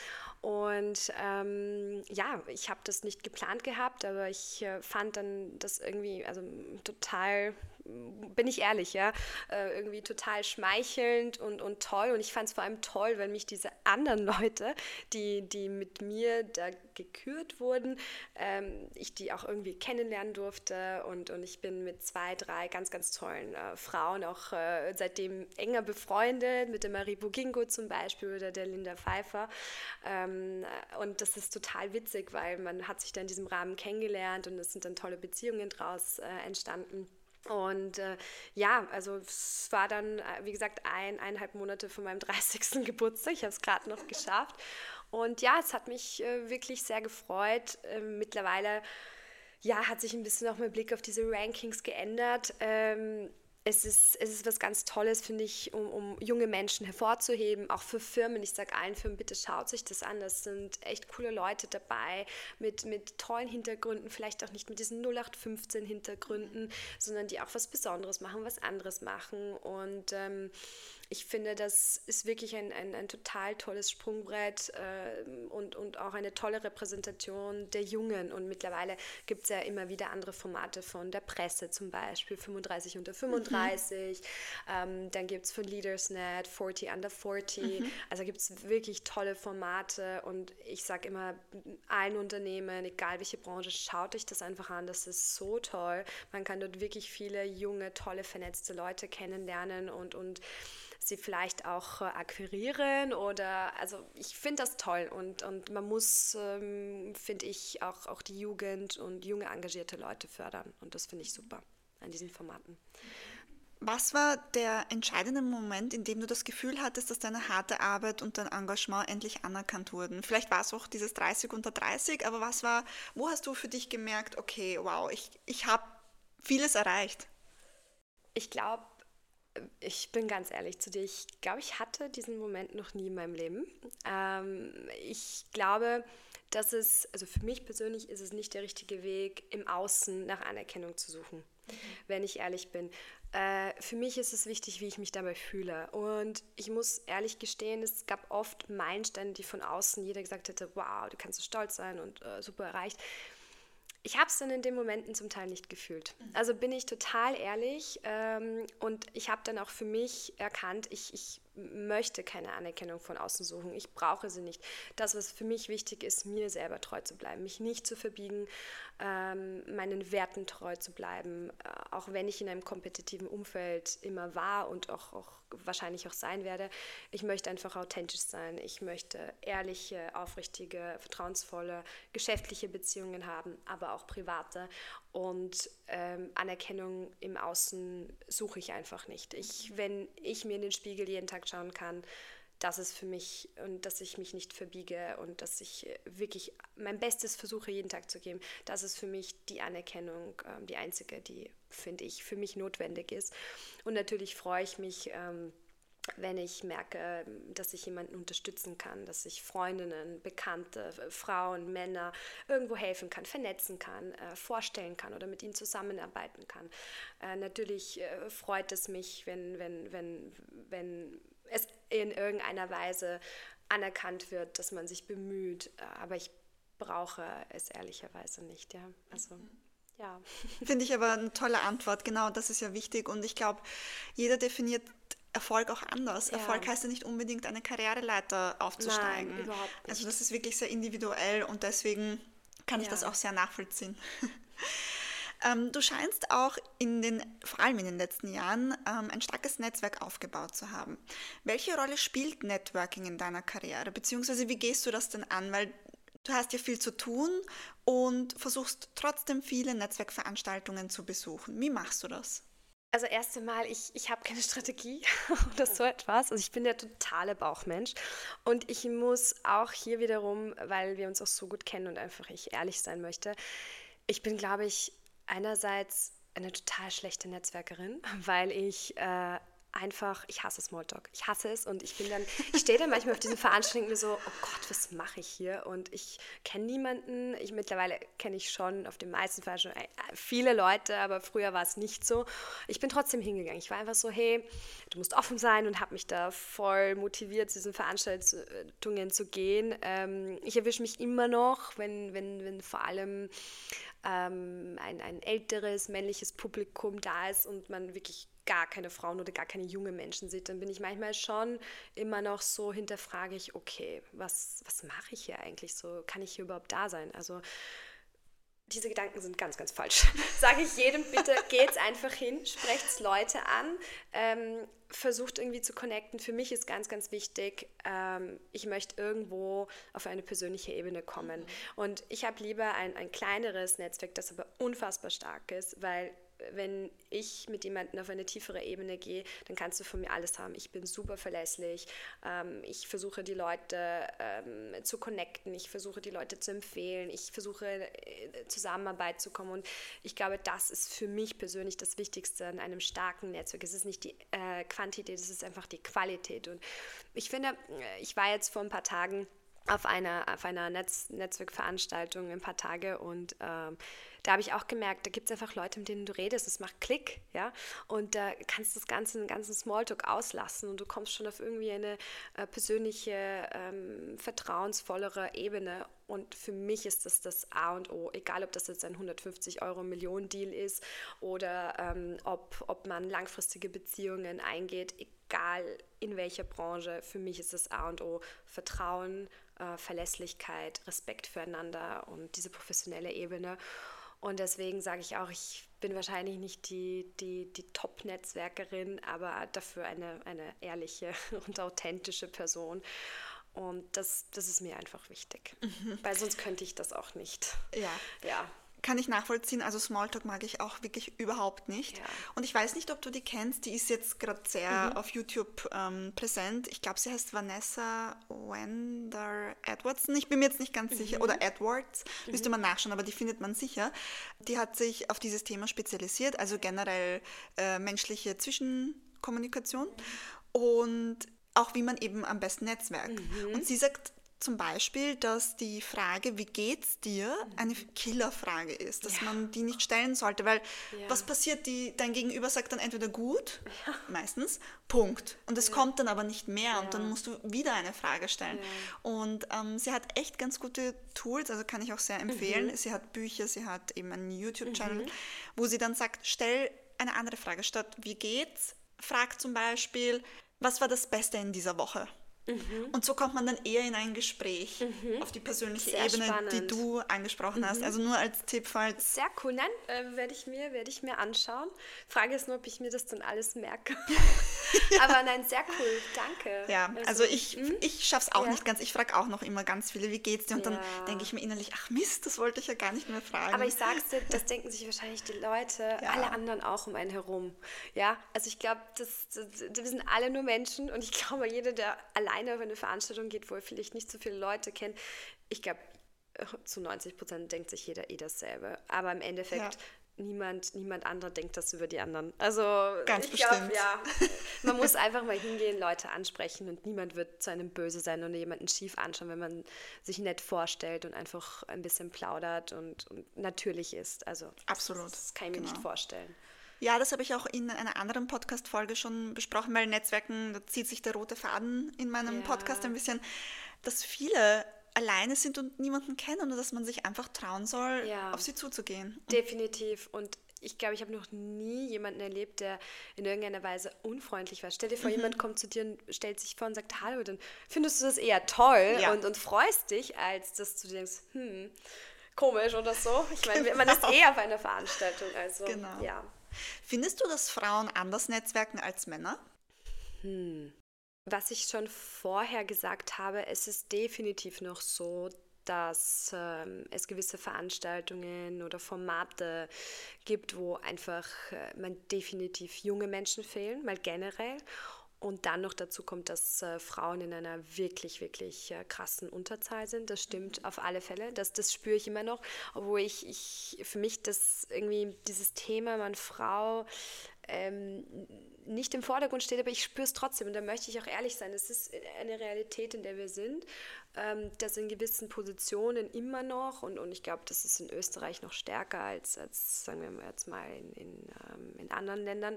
Und ähm, ja, ich habe das nicht geplant gehabt, aber ich äh, fand dann das irgendwie, also total, bin ich ehrlich, ja, äh, irgendwie total schmeichelnd und, und toll. Und ich fand es vor allem toll, weil mich diese anderen Leute, die, die mit mir da gekürt wurden, ähm, ich die auch irgendwie kennenlernen durfte. Und, und ich bin mit zwei, drei ganz, ganz tollen äh, Frauen auch äh, seitdem enger befreundet, mit der Marie Bugingo zum Beispiel oder der Linda Pfeiffer. Ähm, und das ist total witzig, weil man hat sich da in diesem Rahmen kennengelernt und es sind dann tolle Beziehungen draus äh, entstanden. Und äh, ja, also es war dann, äh, wie gesagt, ein, eineinhalb Monate von meinem dreißigsten Geburtstag. Ich habe es gerade noch geschafft. Und ja, es hat mich äh, wirklich sehr gefreut. Äh, mittlerweile ja, hat sich ein bisschen auch mein Blick auf diese Rankings geändert. Ähm, Es ist, es ist was ganz Tolles, finde ich, um, um junge Menschen hervorzuheben, auch für Firmen. Ich sage allen Firmen, bitte schaut sich das an. Das sind echt coole Leute dabei mit, mit tollen Hintergründen, vielleicht auch nicht mit diesen null acht fünfzehn Hintergründen, sondern die auch was Besonderes machen, was anderes machen. Und ähm, ich finde, das ist wirklich ein, ein, ein total tolles Sprungbrett äh, und, und auch eine tolle Repräsentation der Jungen. Und mittlerweile gibt es ja immer wieder andere Formate von der Presse, zum Beispiel fünfunddreißig unter fünfunddreißig. Mhm. Ähm, dann gibt es von LeadersNet, vierzig under vierzig. Mhm. Also gibt es wirklich tolle Formate. Und ich sage immer allen Unternehmen, egal welche Branche, schaut euch das einfach an. Das ist so toll. Man kann dort wirklich viele junge, tolle, vernetzte Leute kennenlernen und, und sie vielleicht auch äh, akquirieren oder, also ich finde das toll und, und man muss, ähm, finde ich, auch, auch die Jugend und junge engagierte Leute fördern und das finde ich super an diesen Formaten. Was war der entscheidende Moment, in dem du das Gefühl hattest, dass deine harte Arbeit und dein Engagement endlich anerkannt wurden? Vielleicht war es auch dieses dreißig unter dreißig, aber was war, wo hast du für dich gemerkt, okay, wow, ich, ich habe vieles erreicht? Ich glaube, ich bin ganz ehrlich zu dir, ich glaube, ich hatte diesen Moment noch nie in meinem Leben. Ähm, ich glaube, dass es, also für mich persönlich ist es nicht der richtige Weg, im Außen nach Anerkennung zu suchen, mhm. wenn ich ehrlich bin. Äh, für mich ist es wichtig, wie ich mich dabei fühle. Und ich muss ehrlich gestehen, es gab oft Meilensteine, die von außen jeder gesagt hätte, wow, du kannst so stolz sein und äh, super erreicht. Ich habe es dann in den Momenten zum Teil nicht gefühlt. Also bin ich total ehrlich ähm, und ich habe dann auch für mich erkannt, ich, ich möchte keine Anerkennung von außen suchen. Ich brauche sie nicht. Das, was für mich wichtig ist, mir selber treu zu bleiben, mich nicht zu verbiegen, ähm, meinen Werten treu zu bleiben, äh, auch wenn ich in einem kompetitiven Umfeld immer war und auch, auch wahrscheinlich auch sein werde. Ich möchte einfach authentisch sein. Ich möchte ehrliche, aufrichtige, vertrauensvolle, geschäftliche Beziehungen haben, aber auch private. Und ähm, Anerkennung im Außen suche ich einfach nicht. Ich, wenn ich mir in den Spiegel jeden Tag schauen kann, das ist für mich und dass ich mich nicht verbiege und dass ich wirklich mein Bestes versuche jeden Tag zu geben, das ist für mich die Anerkennung, ähm, die einzige, die, finde ich, für mich notwendig ist. Und natürlich freue ich mich, ähm, wenn ich merke, dass ich jemanden unterstützen kann, dass ich Freundinnen, Bekannte, Frauen, Männer irgendwo helfen kann, vernetzen kann, äh, vorstellen kann oder mit ihnen zusammenarbeiten kann. Äh, natürlich äh, freut es mich, wenn, wenn, wenn, wenn es in irgendeiner Weise anerkannt wird, dass man sich bemüht, aber ich brauche es ehrlicherweise nicht, ja, also... Ja. Finde ich aber eine tolle Antwort, genau, das ist ja wichtig und ich glaube, jeder definiert Erfolg auch anders. Ja. Erfolg heißt ja nicht unbedingt eine Karriereleiter aufzusteigen. Nein, überhaupt nicht. Also das ist wirklich sehr individuell und deswegen kann ich ja. das auch sehr nachvollziehen. ähm, du scheinst auch in den, vor allem in den letzten Jahren, ähm, ein starkes Netzwerk aufgebaut zu haben. Welche Rolle spielt Networking in deiner Karriere? Beziehungsweise wie gehst du das denn an? Weil du hast ja viel zu tun und versuchst trotzdem viele Netzwerkveranstaltungen zu besuchen. Wie machst du das? Also erst einmal, ich, ich habe keine Strategie oder so etwas. Also ich bin der totale Bauchmensch. Und ich muss auch hier wiederum, weil wir uns auch so gut kennen und einfach ich ehrlich sein möchte, ich bin, glaube ich, einerseits eine total schlechte Netzwerkerin, weil ich... Äh, einfach, ich hasse Smalltalk, ich hasse es und ich bin dann, ich stehe dann manchmal auf diesen Veranstaltungen mir so, oh Gott, was mache ich hier und ich kenne niemanden, ich mittlerweile kenne ich schon auf den meisten Veranstaltungen viele Leute, aber früher war es nicht so. Ich bin trotzdem hingegangen, ich war einfach so, hey, du musst offen sein und habe mich da voll motiviert, zu diesen Veranstaltungen zu gehen. Ähm, ich erwische mich immer noch, wenn, wenn, wenn vor allem ähm, ein, ein älteres, männliches Publikum da ist und man wirklich gar keine Frauen oder gar keine jungen Menschen sieht, dann bin ich manchmal schon immer noch so, hinterfrage ich, okay, was, was mache ich hier eigentlich so? Kann ich hier überhaupt da sein? Also diese Gedanken sind ganz, ganz falsch. Sage ich jedem, bitte geht's einfach hin, sprecht's Leute an, ähm, versucht irgendwie zu connecten. Für mich ist ganz, ganz wichtig, ähm, ich möchte irgendwo auf eine persönliche Ebene kommen. Mhm. Und ich habe lieber ein, ein kleineres Netzwerk, das aber unfassbar stark ist, weil wenn ich mit jemandem auf eine tiefere Ebene gehe, dann kannst du von mir alles haben. Ich bin super verlässlich. Ähm, ich versuche, die Leute ähm, zu connecten. Ich versuche, die Leute zu empfehlen. Ich versuche, äh, Zusammenarbeit zu kommen. Und ich glaube, das ist für mich persönlich das Wichtigste an einem starken Netzwerk. Es ist nicht die äh, Quantität, es ist einfach die Qualität. Und ich finde, ich war jetzt vor ein paar Tagen auf einer, auf einer Netz, Netzwerkveranstaltung, ein paar Tage und ähm, da habe ich auch gemerkt, da gibt es einfach Leute, mit denen du redest, es macht Klick, ja, und da kannst du das ganze, den ganzen Smalltalk auslassen und du kommst schon auf irgendwie eine äh, persönliche, ähm, vertrauensvollere Ebene und für mich ist das das A und O, egal ob das jetzt ein hundertfünfzig Euro Millionen-Deal ist oder ähm, ob, ob man langfristige Beziehungen eingeht, egal in welcher Branche, für mich ist das A und O Vertrauen, äh, Verlässlichkeit, Respekt füreinander und diese professionelle Ebene. Und deswegen sage ich auch, ich bin wahrscheinlich nicht die, die, die Top-Netzwerkerin, aber dafür eine, eine ehrliche und authentische Person. Und das, das ist mir einfach wichtig, mhm. weil sonst könnte ich das auch nicht. Ja. Ja. Kann ich nachvollziehen, also Smalltalk mag ich auch wirklich überhaupt nicht. Ja. Und ich weiß nicht, ob du die kennst, die ist jetzt gerade sehr Mhm. auf YouTube ähm, präsent. Ich glaube, sie heißt Vanessa Wender Edwardson. Ich bin mir jetzt nicht ganz sicher. Mhm. Oder Edwards, müsste man nachschauen, aber die findet man sicher. Die hat sich auf dieses Thema spezialisiert, also generell äh, menschliche Zwischenkommunikation und auch wie man eben am besten netzwerkt. Mhm. Und sie sagt zum Beispiel, dass die Frage, wie geht's dir, eine Killerfrage ist, dass Ja. man die nicht stellen sollte, weil Ja. was passiert, die, dein Gegenüber sagt dann entweder gut, meistens, Punkt. Und es kommt dann aber nicht mehr und dann Ja. musst du wieder eine Frage stellen. Ja. Und ähm, sie hat echt ganz gute Tools, also kann ich auch sehr empfehlen. Mhm. Sie hat Bücher, sie hat eben einen YouTube-Channel, Mhm. wo sie dann sagt, stell eine andere Frage statt, wie geht's? Frag zum Beispiel, was war das Beste in dieser Woche? Mhm. Und so kommt man dann eher in ein Gespräch Mhm. auf die persönliche Sehr Ebene, die spannend. du angesprochen hast. Also nur als Tipp, falls... Sehr cool. Nein, äh, werde ich, mir, werd ich mir anschauen. Frage ist nur, ob ich mir das dann alles merke. Aber nein, sehr cool. Danke. Ja, also ich, hm? ich schaffe es auch Ja. nicht ganz. Ich frage auch noch immer ganz viele, wie geht's dir? Und dann Ja. denke ich mir innerlich, ach Mist, das wollte ich ja gar nicht mehr fragen. Aber ich sag's dir, das denken sich wahrscheinlich die Leute, Ja. alle anderen auch um einen herum. Ja, also ich glaube, das, das, wir sind alle nur Menschen und ich glaube, jeder, der alleine auf eine Veranstaltung geht, wo er vielleicht nicht so viele Leute kennt, ich glaube, zu neunzig Prozent denkt sich jeder eh dasselbe. Aber im Endeffekt, Ja. niemand, niemand anderer denkt das über die anderen. Also Ganz ich glaube, bestimmt. ja, man muss einfach mal hingehen, Leute ansprechen und niemand wird zu einem böse sein oder jemanden schief anschauen, wenn man sich nett vorstellt und einfach ein bisschen plaudert und, und natürlich ist. Also Absolut, das kann ich mir genau. nicht vorstellen. Ja, das habe ich auch in einer anderen Podcast-Folge schon besprochen, weil Netzwerken, da zieht sich der rote Faden in meinem Ja. Podcast ein bisschen, dass viele alleine sind und niemanden kennen und dass man sich einfach trauen soll, Ja. auf sie zuzugehen. Und Definitiv. Und ich glaube, ich habe noch nie jemanden erlebt, der in irgendeiner Weise unfreundlich war. Stell dir vor, Mhm. jemand kommt zu dir und stellt sich vor und sagt Hallo, dann findest du das eher toll Ja. und, und freust dich, als dass du denkst, hm, komisch oder so. Ich meine, man ist Genau. eh auf einer Veranstaltung, also Genau. ja. Findest du, dass Frauen anders netzwerken als Männer? Hm. Was ich schon vorher gesagt habe, es ist definitiv noch so, dass ähm, es gewisse Veranstaltungen oder Formate gibt, wo einfach äh, man definitiv junge Menschen fehlen, mal generell. Und dann noch dazu kommt, dass äh, Frauen in einer wirklich, wirklich äh, krassen Unterzahl sind. Das stimmt auf alle Fälle. Das, das spüre ich immer noch. Obwohl ich, ich für mich das irgendwie dieses Thema Mann-Frau ähm, nicht im Vordergrund steht, aber ich spüre es trotzdem. Und da möchte ich auch ehrlich sein. Es ist eine Realität, in der wir sind. Ähm, das in gewissen Positionen immer noch. Und, und ich glaube, das ist in Österreich noch stärker als, als sagen wir jetzt mal, in, in, ähm, in anderen Ländern.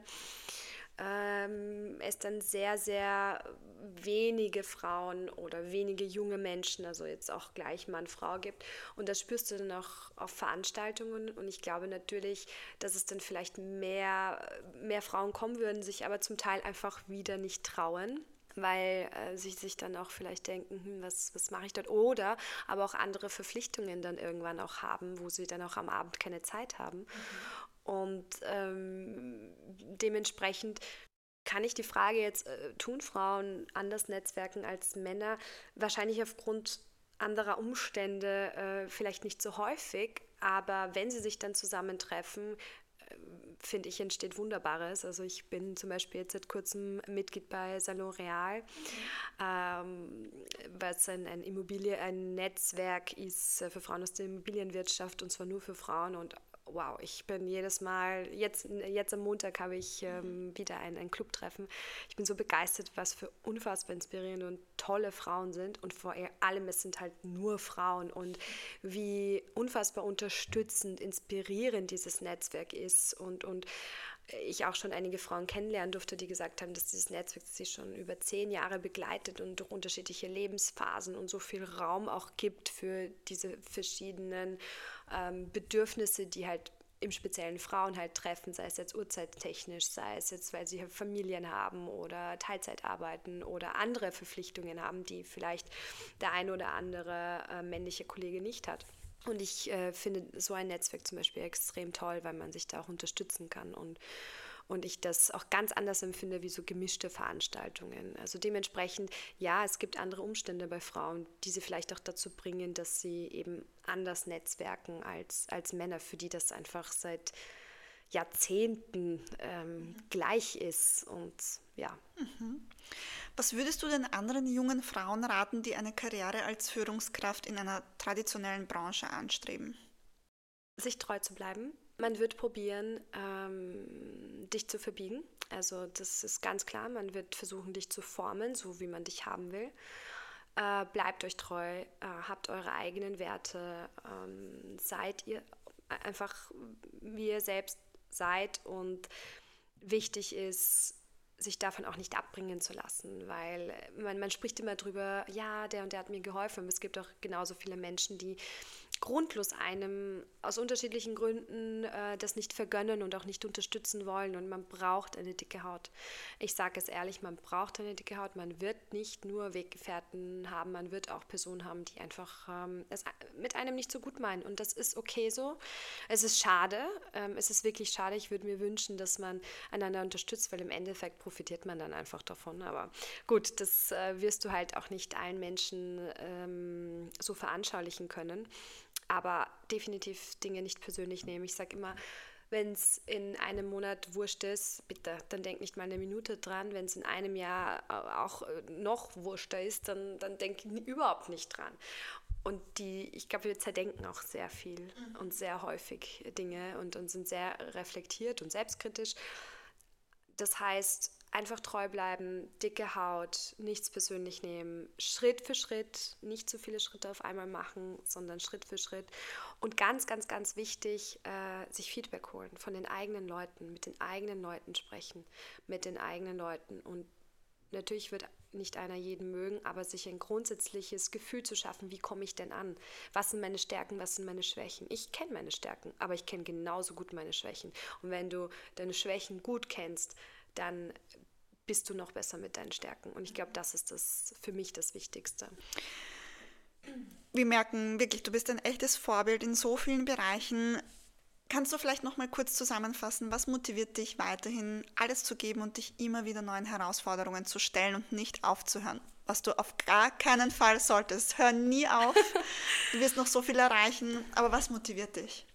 Ähm, es dann sehr, sehr wenige Frauen oder wenige junge Menschen, also jetzt auch gleich Mann, Frau gibt. Und das spürst du dann auch auf Veranstaltungen. Und ich glaube natürlich, dass es dann vielleicht mehr, mehr Frauen kommen würden, sich aber zum Teil einfach wieder nicht trauen, weil äh, sie sich dann auch vielleicht denken, hm, was, was mache ich dort? Oder aber auch andere Verpflichtungen dann irgendwann auch haben, wo sie dann auch am Abend keine Zeit haben. Mhm. Und ähm, dementsprechend kann ich die Frage jetzt, äh, tun Frauen anders netzwerken als Männer? Wahrscheinlich aufgrund anderer Umstände äh, vielleicht nicht so häufig, aber wenn sie sich dann zusammentreffen, äh, finde ich, entsteht Wunderbares. Also ich bin zum Beispiel jetzt seit kurzem Mitglied bei Salon Real, mhm. ähm, was ein, ein Immobilie, ein Netzwerk ist für Frauen aus der Immobilienwirtschaft und zwar nur für Frauen und wow, ich bin jedes Mal, jetzt, jetzt am Montag habe ich ähm, wieder ein, ein Clubtreffen. Ich bin so begeistert, was für unfassbar inspirierende und tolle Frauen sind und vor allem, es sind halt nur Frauen und wie unfassbar unterstützend, inspirierend dieses Netzwerk ist und, und ich auch schon einige Frauen kennenlernen durfte, die gesagt haben, dass dieses Netzwerk sie schon über zehn Jahre begleitet und durch unterschiedliche Lebensphasen und so viel Raum auch gibt für diese verschiedenen ähm, Bedürfnisse, die halt im speziellen Frauen halt treffen, sei es jetzt uhrzeittechnisch, sei es jetzt, weil sie Familien haben oder Teilzeit arbeiten oder andere Verpflichtungen haben, die vielleicht der ein oder andere äh, männliche Kollege nicht hat. Und ich äh, finde so ein Netzwerk zum Beispiel extrem toll, weil man sich da auch unterstützen kann und Und ich das auch ganz anders empfinde wie so gemischte Veranstaltungen. Also dementsprechend, ja, es gibt andere Umstände bei Frauen, die sie vielleicht auch dazu bringen, dass sie eben anders netzwerken als, als Männer, für die das einfach seit Jahrzehnten ähm, gleich ist. Und ja. Was würdest du den anderen jungen Frauen raten, die eine Karriere als Führungskraft in einer traditionellen Branche anstreben? Sich treu zu bleiben. Man wird probieren, ähm, dich zu verbiegen. Also das ist ganz klar. Man wird versuchen, dich zu formen, so wie man dich haben will. Äh, bleibt euch treu, äh, habt eure eigenen Werte, ähm, seid ihr einfach, wie ihr selbst seid. Und wichtig ist, sich davon auch nicht abbringen zu lassen, weil man, man spricht immer drüber, ja, der und der hat mir geholfen. Aber es gibt auch genauso viele Menschen, die grundlos einem aus unterschiedlichen Gründen äh, das nicht vergönnen und auch nicht unterstützen wollen, und man braucht eine dicke Haut. Ich sage es ehrlich, man braucht eine dicke Haut, man wird nicht nur Weggefährten haben, man wird auch Personen haben, die einfach ähm, es mit einem nicht so gut meinen, und das ist okay so. Es ist schade, ähm, es ist wirklich schade, ich würde mir wünschen, dass man einander unterstützt, weil im Endeffekt profitiert man dann einfach davon, aber gut, das äh, wirst du halt auch nicht allen Menschen ähm, so veranschaulichen können. Aber definitiv Dinge nicht persönlich nehmen. Ich sage immer, wenn es in einem Monat wurscht ist, bitte, dann denk nicht mal eine Minute dran. Wenn es in einem Jahr auch noch wurschter ist, dann, dann denk überhaupt nicht dran. Und die, ich glaube, wir zerdenken auch sehr viel mhm. und sehr häufig Dinge und, und sind sehr reflektiert und selbstkritisch. Das heißt, einfach treu bleiben, dicke Haut, nichts persönlich nehmen, Schritt für Schritt, nicht zu viele Schritte auf einmal machen, sondern Schritt für Schritt. Und ganz, ganz, ganz wichtig, äh, sich Feedback holen von den eigenen Leuten, mit den eigenen Leuten sprechen, mit den eigenen Leuten. Und natürlich wird nicht einer jeden mögen, aber sich ein grundsätzliches Gefühl zu schaffen, wie komme ich denn an? Was sind meine Stärken, was sind meine Schwächen? Ich kenne meine Stärken, aber ich kenne genauso gut meine Schwächen. Und wenn du deine Schwächen gut kennst, dann bist du noch besser mit deinen Stärken. Und ich glaube, das ist das für mich das Wichtigste. Wir merken wirklich, du bist ein echtes Vorbild in so vielen Bereichen. Kannst du vielleicht noch mal kurz zusammenfassen, was motiviert dich weiterhin, alles zu geben und dich immer wieder neuen Herausforderungen zu stellen und nicht aufzuhören? Was du auf gar keinen Fall solltest. Hör nie auf. Du wirst noch so viel erreichen. Aber was motiviert dich?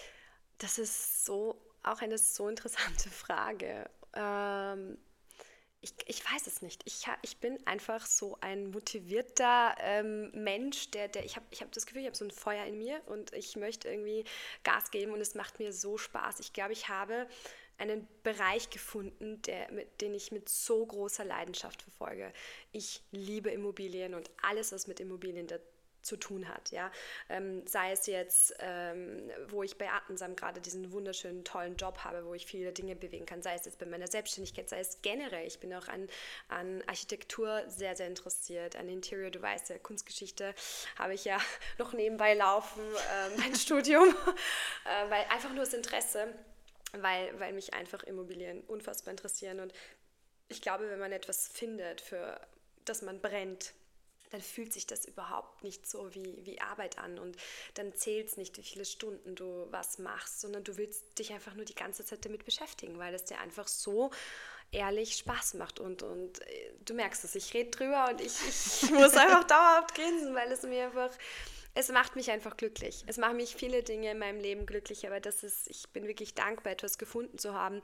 Das ist so auch eine so interessante Frage. Ähm, ich, ich weiß es nicht. Ich, ich bin einfach so ein motivierter ähm, Mensch, der, der ich habe ich hab das Gefühl, ich habe so ein Feuer in mir und ich möchte irgendwie Gas geben und es macht mir so Spaß. Ich glaube, ich habe einen Bereich gefunden, der, mit, den ich mit so großer Leidenschaft verfolge. Ich liebe Immobilien und alles, was mit Immobilien da zu tun hat, ja, ähm, sei es jetzt, ähm, wo ich bei Attensam gerade diesen wunderschönen, tollen Job habe, wo ich viele Dinge bewegen kann, sei es jetzt bei meiner Selbstständigkeit, sei es generell, ich bin auch an, an Architektur sehr, sehr interessiert, an Interior, du weißt ja, Kunstgeschichte habe ich ja noch nebenbei laufen, äh, mein Studium, äh, weil einfach nur das Interesse, weil, weil mich einfach Immobilien unfassbar interessieren, und ich glaube, wenn man etwas findet, für das man brennt, dann fühlt sich das überhaupt nicht so wie, wie Arbeit an, und dann zählt es nicht, wie viele Stunden du was machst, sondern du willst dich einfach nur die ganze Zeit damit beschäftigen, weil es dir einfach so ehrlich Spaß macht, und, und du merkst es, ich rede drüber und ich, ich muss einfach dauerhaft grinsen, weil es mir einfach, es macht mich einfach glücklich. Es machen mich viele Dinge in meinem Leben glücklich, aber das ist, ich bin wirklich dankbar, etwas gefunden zu haben,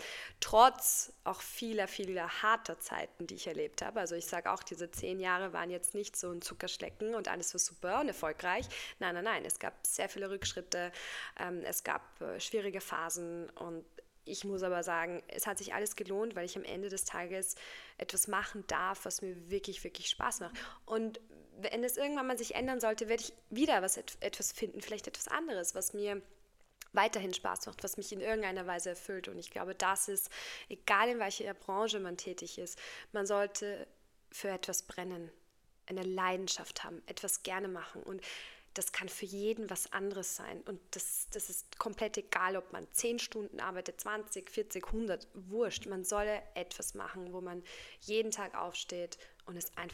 trotz auch vieler, vieler harter Zeiten, die ich erlebt habe. Also ich sage auch, diese zehn Jahre waren jetzt nicht so ein Zuckerschlecken und alles war super und erfolgreich. Nein, nein, nein, es gab sehr viele Rückschritte, ähm, es gab äh, schwierige Phasen, und ich muss aber sagen, es hat sich alles gelohnt, weil ich am Ende des Tages etwas machen darf, was mir wirklich, wirklich Spaß macht. Und wenn es irgendwann mal sich ändern sollte, werde ich wieder was, etwas finden, vielleicht etwas anderes, was mir weiterhin Spaß macht, was mich in irgendeiner Weise erfüllt. Und ich glaube, das ist, egal in welcher Branche man tätig ist, man sollte für etwas brennen, eine Leidenschaft haben, etwas gerne machen. Und das kann für jeden was anderes sein. Und das, das ist komplett egal, ob man zehn Stunden arbeitet, zwanzig, vierzig, hundert, wurscht. Man solle etwas machen, wo man jeden Tag aufsteht und es einfach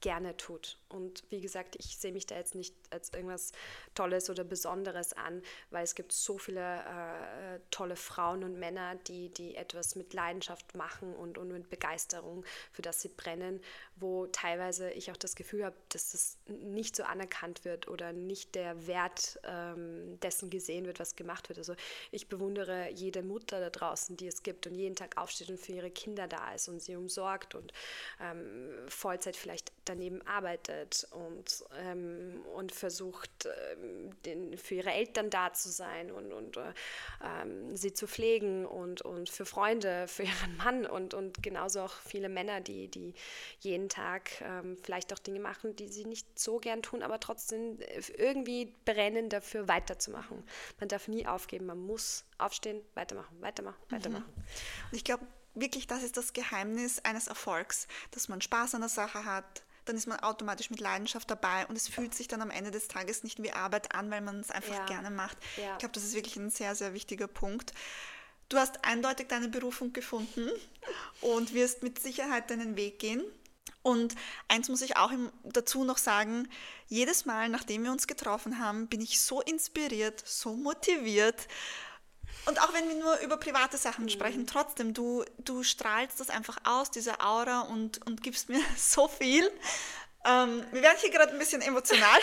gerne tut. Und wie gesagt, ich sehe mich da jetzt nicht als irgendwas Tolles oder Besonderes an, weil es gibt so viele äh, tolle Frauen und Männer, die, die etwas mit Leidenschaft machen und, und mit Begeisterung, für das sie brennen, wo teilweise ich auch das Gefühl habe, dass das nicht so anerkannt wird oder nicht der Wert ähm, dessen gesehen wird, was gemacht wird. Also ich bewundere jede Mutter da draußen, die es gibt und jeden Tag aufsteht und für ihre Kinder da ist und sie umsorgt und ähm, Vollzeit vielleicht daneben arbeitet und, ähm, und versucht, ähm, den, für ihre Eltern da zu sein und, und ähm, sie zu pflegen und, und für Freunde, für ihren Mann und, und genauso auch viele Männer, die, die jeden Tag ähm, vielleicht auch Dinge machen, die sie nicht so gern tun, aber trotzdem irgendwie brennen dafür weiterzumachen. Man darf nie aufgeben, man muss aufstehen, weitermachen, weitermachen, weitermachen. Mhm. Und ich glaube, wirklich, das ist das Geheimnis eines Erfolgs, dass man Spaß an der Sache hat, dann ist man automatisch mit Leidenschaft dabei und es fühlt sich dann am Ende des Tages nicht wie Arbeit an, weil man es einfach Ja. gerne macht. Ja. Ich glaube, das ist wirklich ein sehr, sehr wichtiger Punkt. Du hast eindeutig deine Berufung gefunden und wirst mit Sicherheit deinen Weg gehen. Und eins muss ich auch im, dazu noch sagen, jedes Mal, nachdem wir uns getroffen haben, bin ich so inspiriert, so motiviert. Und auch wenn wir nur über private Sachen Mhm. sprechen, trotzdem, du, du strahlst das einfach aus, diese Aura, und, und gibst mir so viel. Ähm, wir werden hier gerade ein bisschen emotional.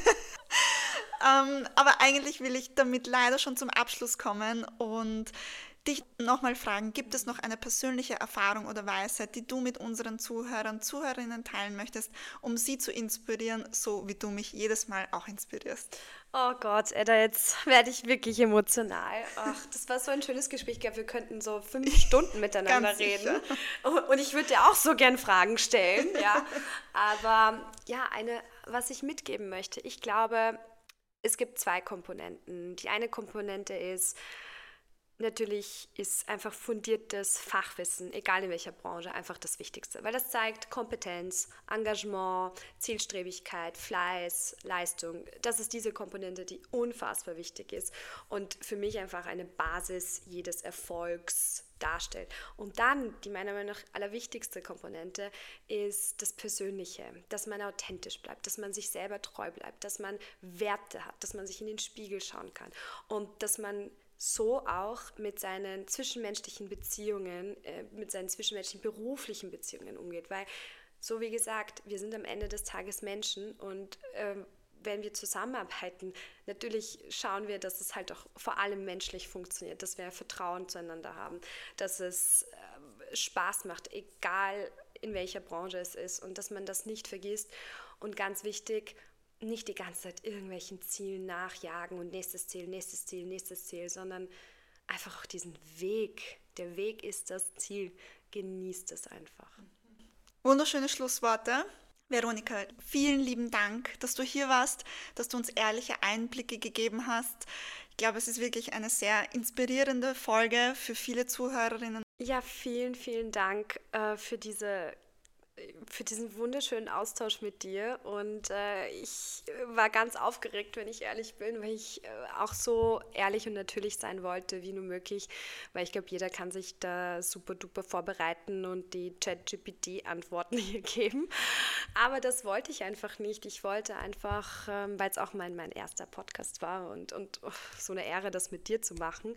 ähm, aber eigentlich will ich damit leider schon zum Abschluss kommen und dich nochmal fragen, gibt es noch eine persönliche Erfahrung oder Weisheit, die du mit unseren Zuhörern, Zuhörerinnen teilen möchtest, um sie zu inspirieren, so wie du mich jedes Mal auch inspirierst? Oh Gott, Edda, jetzt werde ich wirklich emotional. Ach, das war so ein schönes Gespräch. Ich glaube, wir könnten so fünf Stunden miteinander Ganz reden. sicher. Und ich würde dir auch so gern Fragen stellen. Ja. Aber ja, eine, was ich mitgeben möchte. Ich glaube, es gibt zwei Komponenten. Die eine Komponente ist, natürlich ist einfach fundiertes Fachwissen, egal in welcher Branche, einfach das Wichtigste, weil das zeigt Kompetenz, Engagement, Zielstrebigkeit, Fleiß, Leistung. Das ist diese Komponente, die unfassbar wichtig ist und für mich einfach eine Basis jedes Erfolgs darstellt. Und dann, die meiner Meinung nach allerwichtigste Komponente, ist das Persönliche, dass man authentisch bleibt, dass man sich selber treu bleibt, dass man Werte hat, dass man sich in den Spiegel schauen kann und dass man so auch mit seinen zwischenmenschlichen Beziehungen, äh, mit seinen zwischenmenschlichen beruflichen Beziehungen umgeht. Weil, so wie gesagt, wir sind am Ende des Tages Menschen und ähm, wenn wir zusammenarbeiten, natürlich schauen wir, dass es halt auch vor allem menschlich funktioniert, dass wir Vertrauen zueinander haben, dass es äh, Spaß macht, egal in welcher Branche es ist und dass man das nicht vergisst. Und ganz wichtig, nicht die ganze Zeit irgendwelchen Zielen nachjagen und nächstes Ziel, nächstes Ziel, nächstes Ziel, sondern einfach auch diesen Weg. Der Weg ist das Ziel. Genießt es einfach. Wunderschöne Schlussworte. Veronika, vielen lieben Dank, dass du hier warst, dass du uns ehrliche Einblicke gegeben hast. Ich glaube, es ist wirklich eine sehr inspirierende Folge für viele Zuhörerinnen. Ja, vielen, vielen Dank äh, für diese für diesen wunderschönen Austausch mit dir und äh, ich war ganz aufgeregt, wenn ich ehrlich bin, weil ich äh, auch so ehrlich und natürlich sein wollte, wie nur möglich, weil ich glaube, jeder kann sich da super duper vorbereiten und die Chat-G P T-Antworten hier geben, aber das wollte ich einfach nicht. Ich wollte einfach, ähm, weil es auch mein, mein erster Podcast war und, und oh, so eine Ehre, das mit dir zu machen,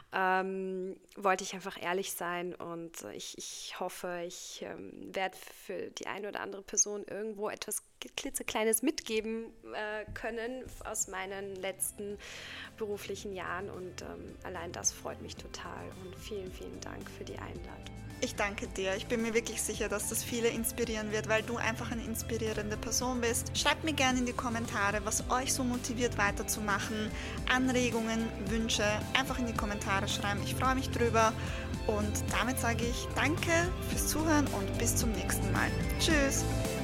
ähm, wollte ich einfach ehrlich sein und ich, ich hoffe, ich ähm, werde für für die eine oder andere Person irgendwo etwas klitzekleines mitgeben äh, können aus meinen letzten beruflichen Jahren und ähm, allein das freut mich total und vielen, vielen Dank für die Einladung. Ich danke dir. Ich bin mir wirklich sicher, dass das viele inspirieren wird, weil du einfach eine inspirierende Person bist. Schreibt mir gerne in die Kommentare, was euch so motiviert weiterzumachen. Anregungen, Wünsche, einfach in die Kommentare schreiben. Ich freue mich drüber. Und damit sage ich danke fürs Zuhören und bis zum nächsten Mal. Tschüss!